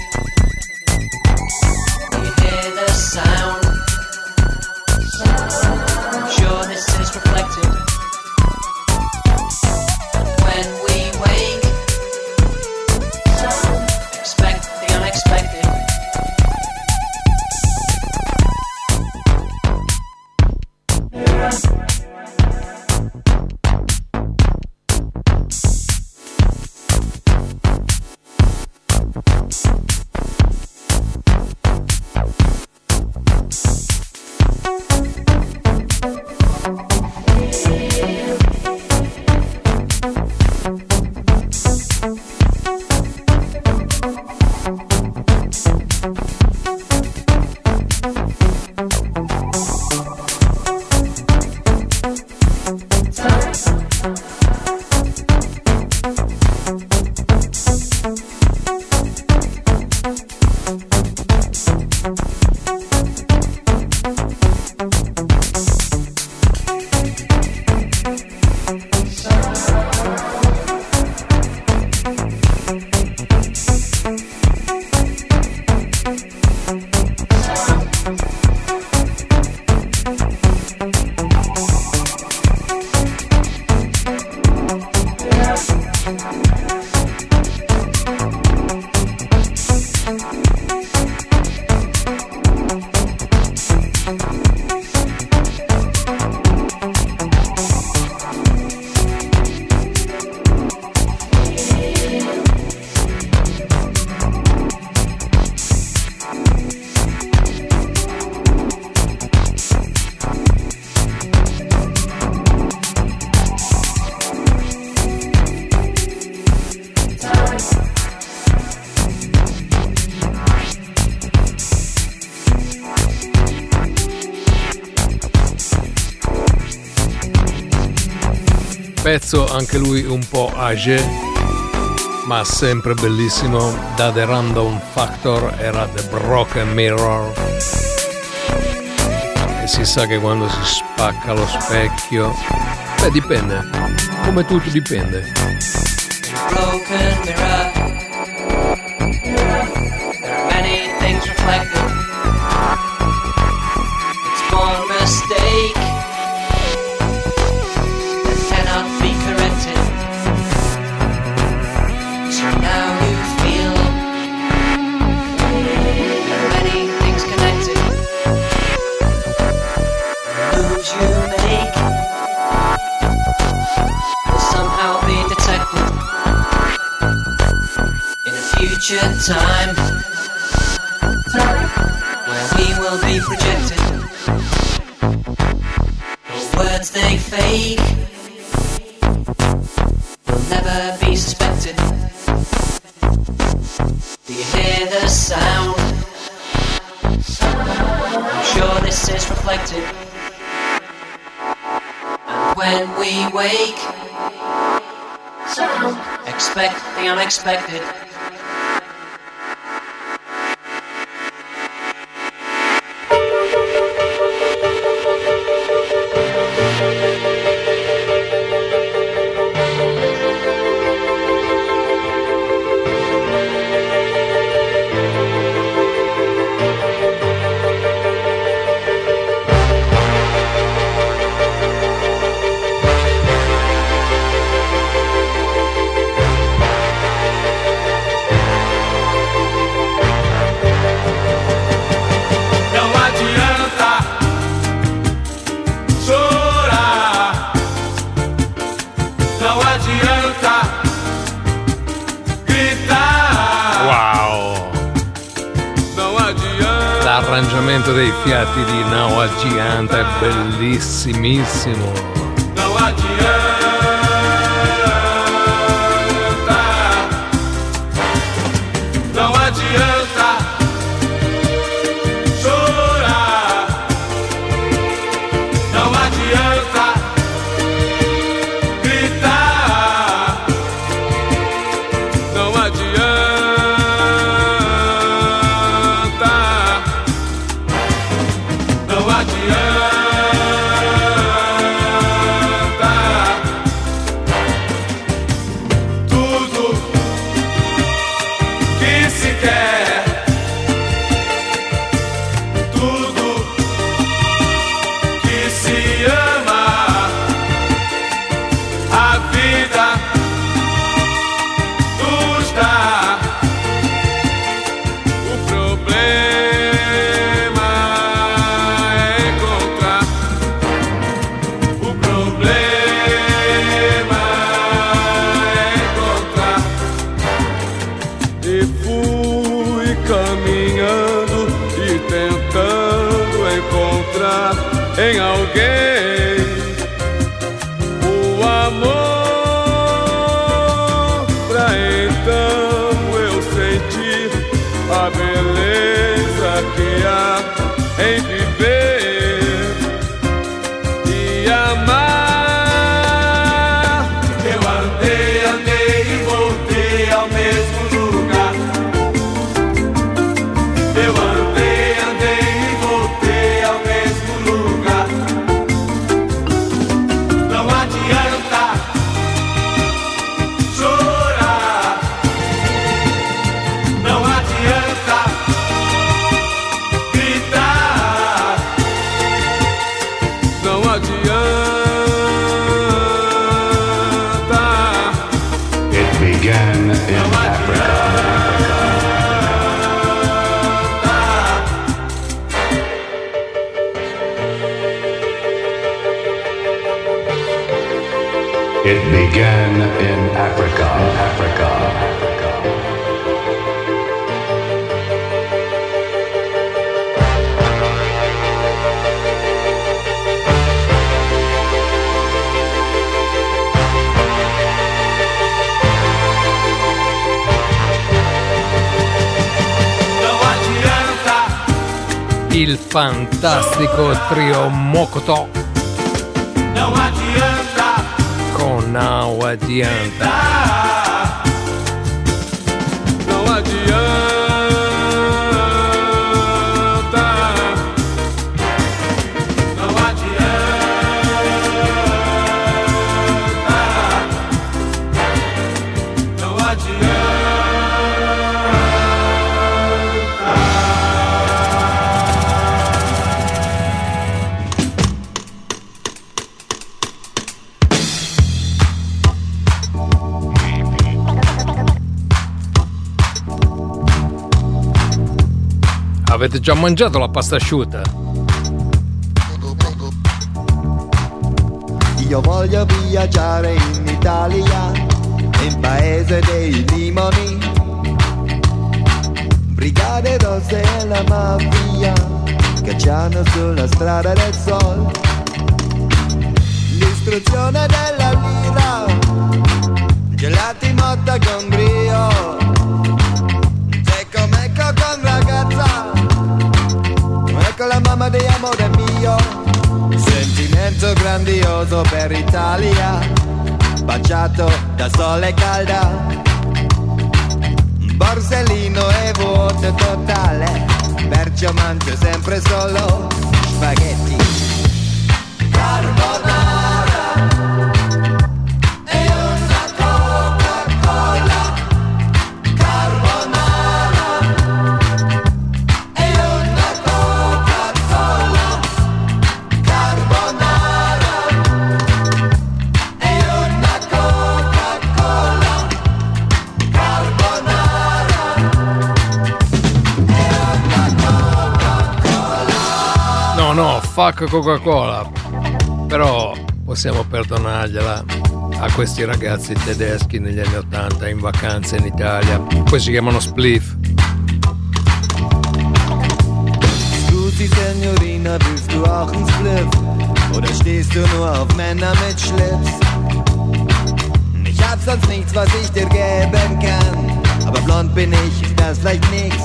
Speaker 17: You hear the sound, I'm sure this is reflected. And when we wake, expect the unexpected.
Speaker 2: Pezzo anche lui un po' âgé, ma sempre bellissimo. Da The Random Factor era The Broken Mirror, e si sa che quando si spacca lo specchio, beh, dipende, come tutto dipende.
Speaker 17: broken mirror. There are many things reflected. It's one mistake that cannot be corrected. So now you feel there are many things connected. The moves you make will somehow be detected in a future time where we will be projected. The words they fake will never be suspected. Do you hear the sound? I'm sure this is reflected. And when we wake, expect the unexpected.
Speaker 2: L'arrangiamento dei fiati di Nawa Giganta è bellissimissimo.
Speaker 10: Não adianta, não adianta chorar, não adianta gritar, não adianta. Em alguém o amor, pra então eu sentir a beleza que há em viver e amar. Eu andei, andei e voltei ao mesmo lugar. Eu andei, andei e voltei ao mesmo lugar. Não adianta chorar, não adianta gritar, não adianta.
Speaker 14: It began in Africa. It began in Africa, Africa, Africa.
Speaker 2: Il fantastico trio Mokotó
Speaker 10: Não adianta
Speaker 2: con Não Adianta.
Speaker 10: Não adianta. Não adianta. Não
Speaker 2: Avete già mangiato la pasta asciutta?
Speaker 18: Io voglio viaggiare in Italia, in paese dei limoni, brigate rosse e la mafia che c'hanno sulla strada del sol, l'istruzione della lira, gelati motta con brio, secco mecco con ragazza, ecco la mamma di amore mio, sentimento grandioso per Italia, baciato da sole calda, borsellino e vuoto totale, perciò mangio sempre solo spaghetti carbonara e una Coca-Cola carbonara e una Coca-Cola carbonara e una Coca-Cola
Speaker 2: No, fuck Coca-Cola. Però possiamo perdonargliela a questi ragazzi tedeschi negli anni '80 in vacanza in Italia. Poi si chiamano Spliff.
Speaker 18: Scusi Signorina, willst du auch ein Spliff? Oder stehst du nur auf Männer mit Schlips? Ich hab sonst nichts, was ich dir geben kann, aber blond bin ich, ist das vielleicht nix?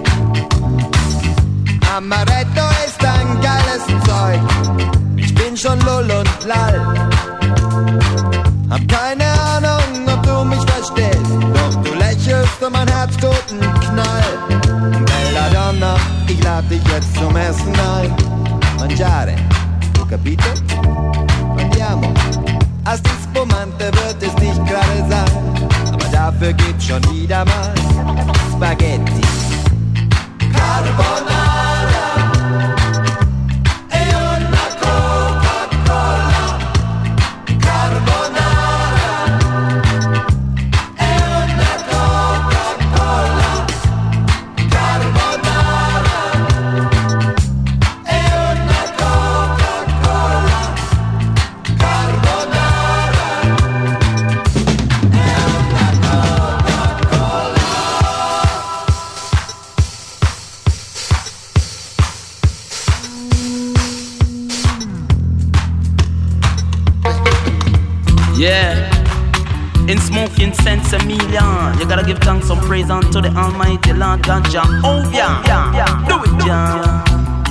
Speaker 18: Amaretto ist ein geiles Zeug, ich bin schon lull und lall. Hab keine Ahnung, ob du mich verstehst, doch du lächelst und mein Herz tut einen Knall. Belladonna, ich lad dich jetzt zum Essen ein. Mangiare, tu capito? Andiamo, als die Spumante wird es nicht gerade sein, aber dafür gibt's schon wieder mal Spaghetti carbonara.
Speaker 19: Yeah, in smoking sense a million. You gotta give thanks and praise unto the Almighty Lord God Jah. Oh yeah, do it, Jah.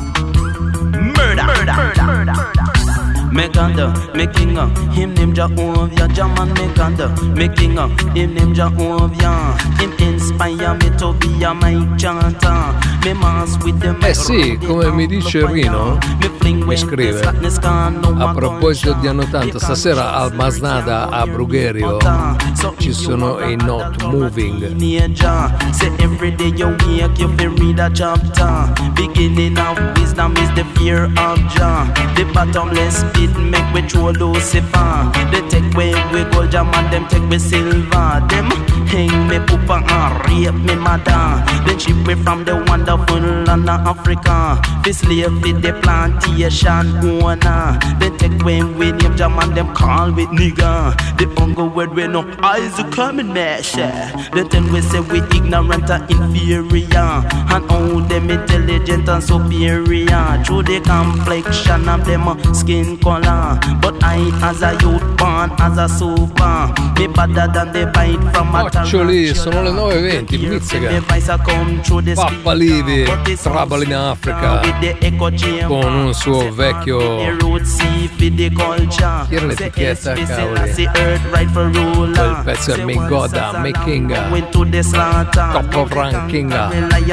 Speaker 19: Murder. Make under, making up, him name Jehovah, Jaman make under, making up, him name Jehovah. Him inspire me to be a my chanter. Me mass with them.
Speaker 2: Sì, come mi dice Rino, mi scrive, a proposito di anno 80, stasera al Masnada a Brugherio ci sono i Not Moving.
Speaker 19: Say every day you wake, you feel read a chapter. Beginning of wisdom is the fear of Jah. The bottomless pit make we throw Lucifer. They take away we gold jam and them take we silver. Them hang me pupa and rape me mother. Then ship me from the wonderful land of Africa. This slave with the plantation owner. They take away we name jam and them call with nigga. The hunger word we no eyes are coming mash. They tell we say we ignorant and inferior, and all them intelligent and superior. Through the complexion of them skin color. But I as a youth born as a super, me better than the bite from a
Speaker 2: Occioli, sono le 9:20, Mizzica. Pappa Livi, Trouble in Africa, con un suo vecchio. Chi era l'etichetta, cavoli? Quel pezzo è Me Goda, Me Kinga, Top of Rankinga.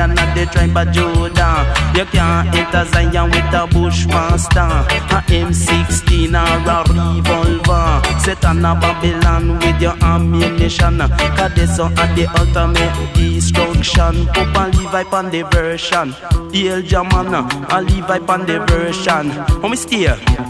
Speaker 19: You can't enter Zion with a Bushmaster, a M16 or a revolver. Set on a Babylon with your ammunition, cause this are the ultimate destruction. Papa Levi on the version, Hail Jamana, I Levi on the version. How me stay?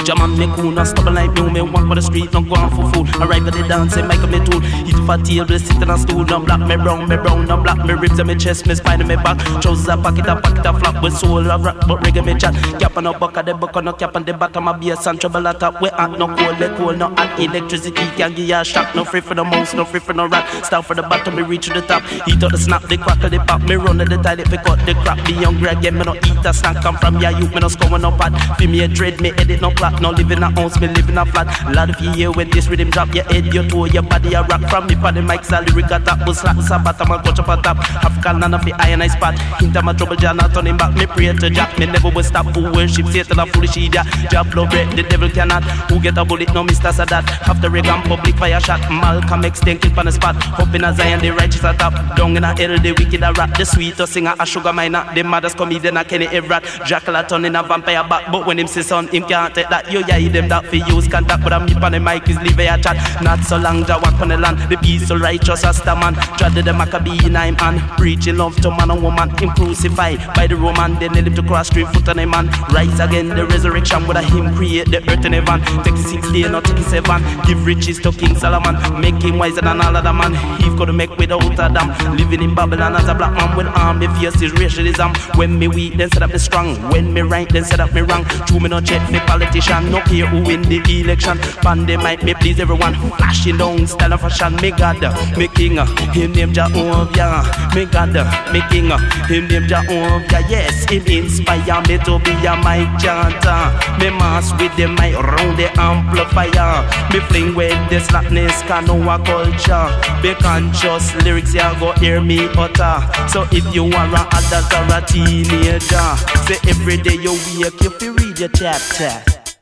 Speaker 19: Jam on me cool, not stubborn like me walk on the street, not going for fool. Arrive at the dance, and make up me tool. Eat for table, sit on a stool, no black me brown, no black me ribs and me chest, me spine and me back. Trousers a pocket flap with soul of rock, but reggae me chat. Cap on no buck of the buck on no cap on the bottom of bass and trouble at top. We hot, no cold, no hot. Electricity can give you a shock, no free for the mouse, no free for no rat. Start for the bottom, me reach to the top. Eat out the snap, the crack of the pop. Me run to the toilet, pick up the crap. Me hungry again, me no eat a snack. Come from ya youth, me no score no pot. Feel me a dread, me edit no plot. No live in a house, me live in a flat. Lord, if you hear when this rhythm drop, your head, your toe, your body a rock. From me for the mic, so lyric a top. Bust slap, sabat, I'm a touch up a top. African land of the iron ice spot. Into my trouble, Jah not turning back. Me pray to Jah, me never will stop. Who worship Satan, a foolish idiot. Jah blow bread, the devil cannot. Who get a bullet, no Mr. Sadat. After Reagan, public fire shot. Malcolm X, then kill on the spot. Up in a Zion, the righteous a top. Down in a hell, the wicked a rap. The sweet a singer, a sugar miner. The mothers comedian, a Kenny Everett. Jackal a turn in a vampire back. But when him say son, him can't take that. Yo, yeah, them that for use contact. But I'm me on the mic, is leave a chat. Not so long, Jah walk on the land. The peaceful righteous as the man. Dreaded the Maccabee in I'm hand. Preaching love to man and woman. Him crucified by the Roman. Then they live to cross 3 foot on a man. Rise again, the resurrection. With a him create the earth in heaven. Take 6 days, not take 7. Give riches to King Solomon. Make him wiser than all other man. He could make without a dam. Living in Babylon as a black man with arm. Me fierce is racialism. When me weak, then set up me strong. When me right, then set up me wrong. True me no check me politician. No care who win the election. Pandemic me please everyone. Flashing down style and fashion. Me God, me King. Him name Jehovah. Me God, me King. Him name Jehovah. Yes, him inspire me to be a mic chanter. Me mass with the mic round the amplifier. Me fling with the slackness, can know a culture. Be conscious lyrics, you go hear me utter. So if you are an adult or a teenager, say every day you wake, you feel read your chapter.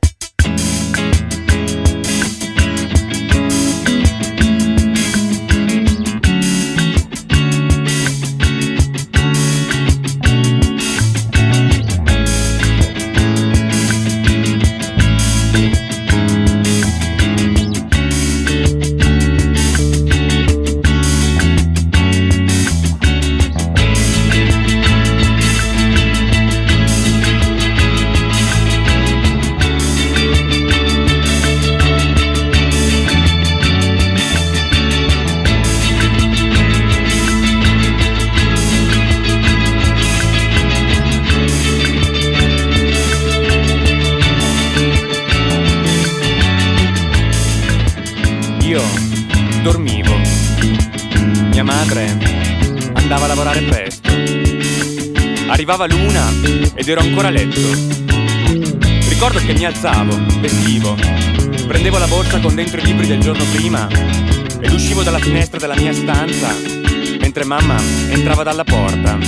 Speaker 20: Dormivo. Mia madre andava a lavorare presto. Arrivava l'una ed ero ancora a letto. Ricordo che mi alzavo, vestivo, prendevo la borsa con dentro i libri del giorno prima ed uscivo dalla finestra della mia stanza mentre mamma entrava dalla porta.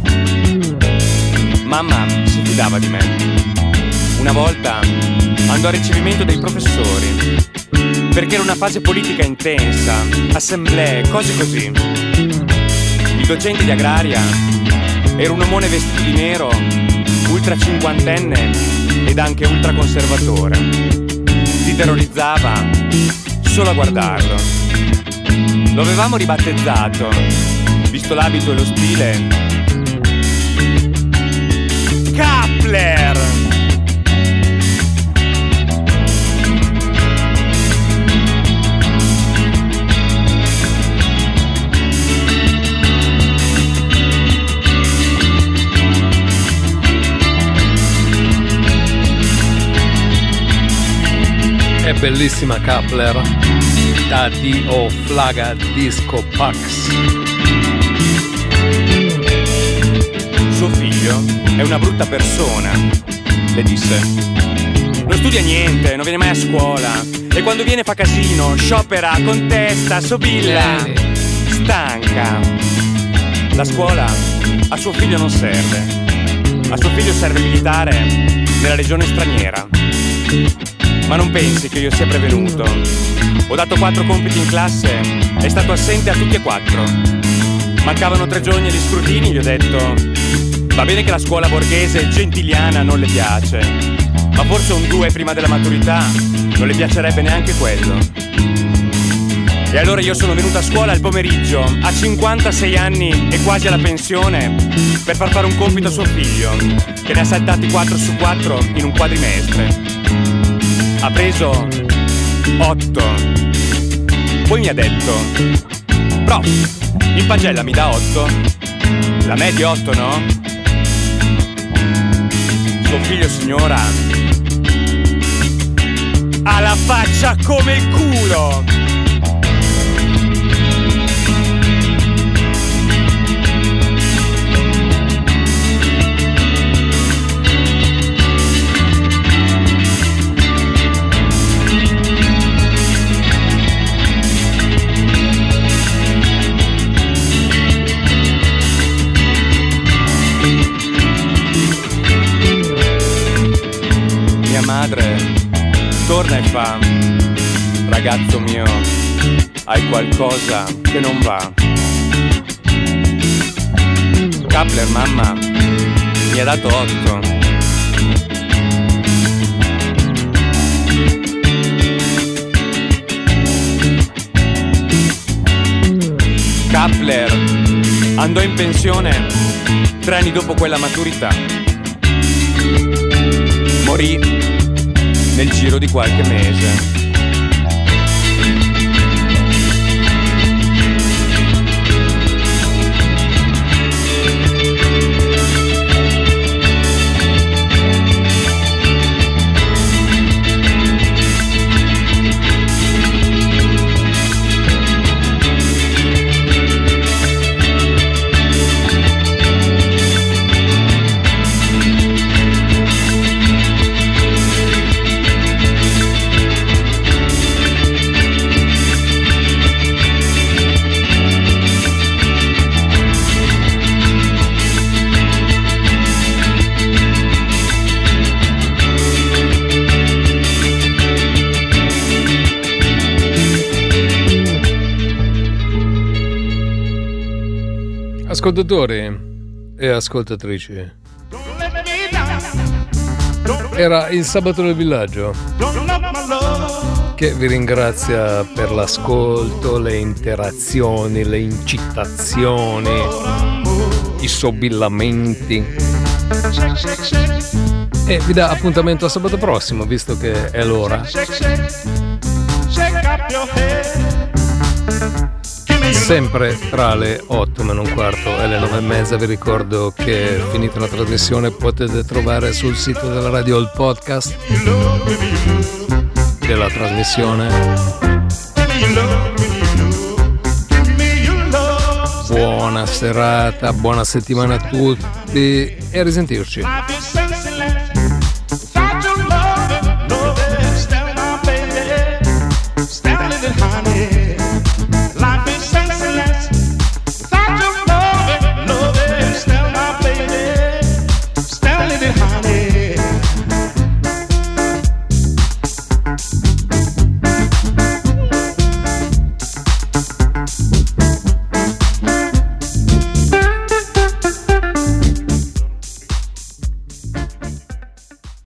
Speaker 20: Mamma si fidava di me. Una volta andò a ricevimento dei professori perché era una fase politica intensa, assemblee, cose così. Il docente di agraria era un omone vestito di nero, ultra cinquantenne ed anche ultra conservatore. Ti terrorizzava solo a guardarlo. Lo avevamo ribattezzato, visto l'abito e lo stile, Kappler!
Speaker 2: È bellissima Kappler, da D.O. Flaga Disco Pax.
Speaker 20: Suo figlio è una brutta persona, le disse. Non studia niente, non viene mai a scuola e quando viene fa casino, sciopera, contesta, sobilla, stanca. La scuola a suo figlio non serve. A suo figlio serve militare nella legione straniera. Ma non pensi che io sia prevenuto. Ho dato 4 compiti in classe, è stato assente a tutti e 4. Mancavano 3 giorni agli scrutini, gli ho detto: va bene che la scuola borghese gentiliana non le piace, ma forse un 2 prima della maturità non le piacerebbe neanche quello. E allora io sono venuto a scuola al pomeriggio, a 56 anni e quasi alla pensione, per far fare un compito a suo figlio, che ne ha saltati 4 su 4 in un quadrimestre. ha preso 8. Poi mi ha detto: prof, in pagella mi dà 8. La media 8, no? Suo figlio, signora, ha la faccia come il culo. Madre torna e fa: ragazzo mio, hai qualcosa che non va. Kapler, mamma, mi ha dato 8. Kapler andò in pensione 3 anni dopo quella maturità. Morì nel giro di qualche mese.
Speaker 2: Ascoltatori e ascoltatrici, era il Sabato del Villaggio che vi ringrazia per l'ascolto, le interazioni, le incitazioni, i sobillamenti e vi dà appuntamento a sabato prossimo, visto che è l'ora. Sempre tra le 8:15 e le 9:30. Vi ricordo che finita la trasmissione potete trovare sul sito della radio il podcast della trasmissione. Buona serata, buona settimana a tutti e a risentirci.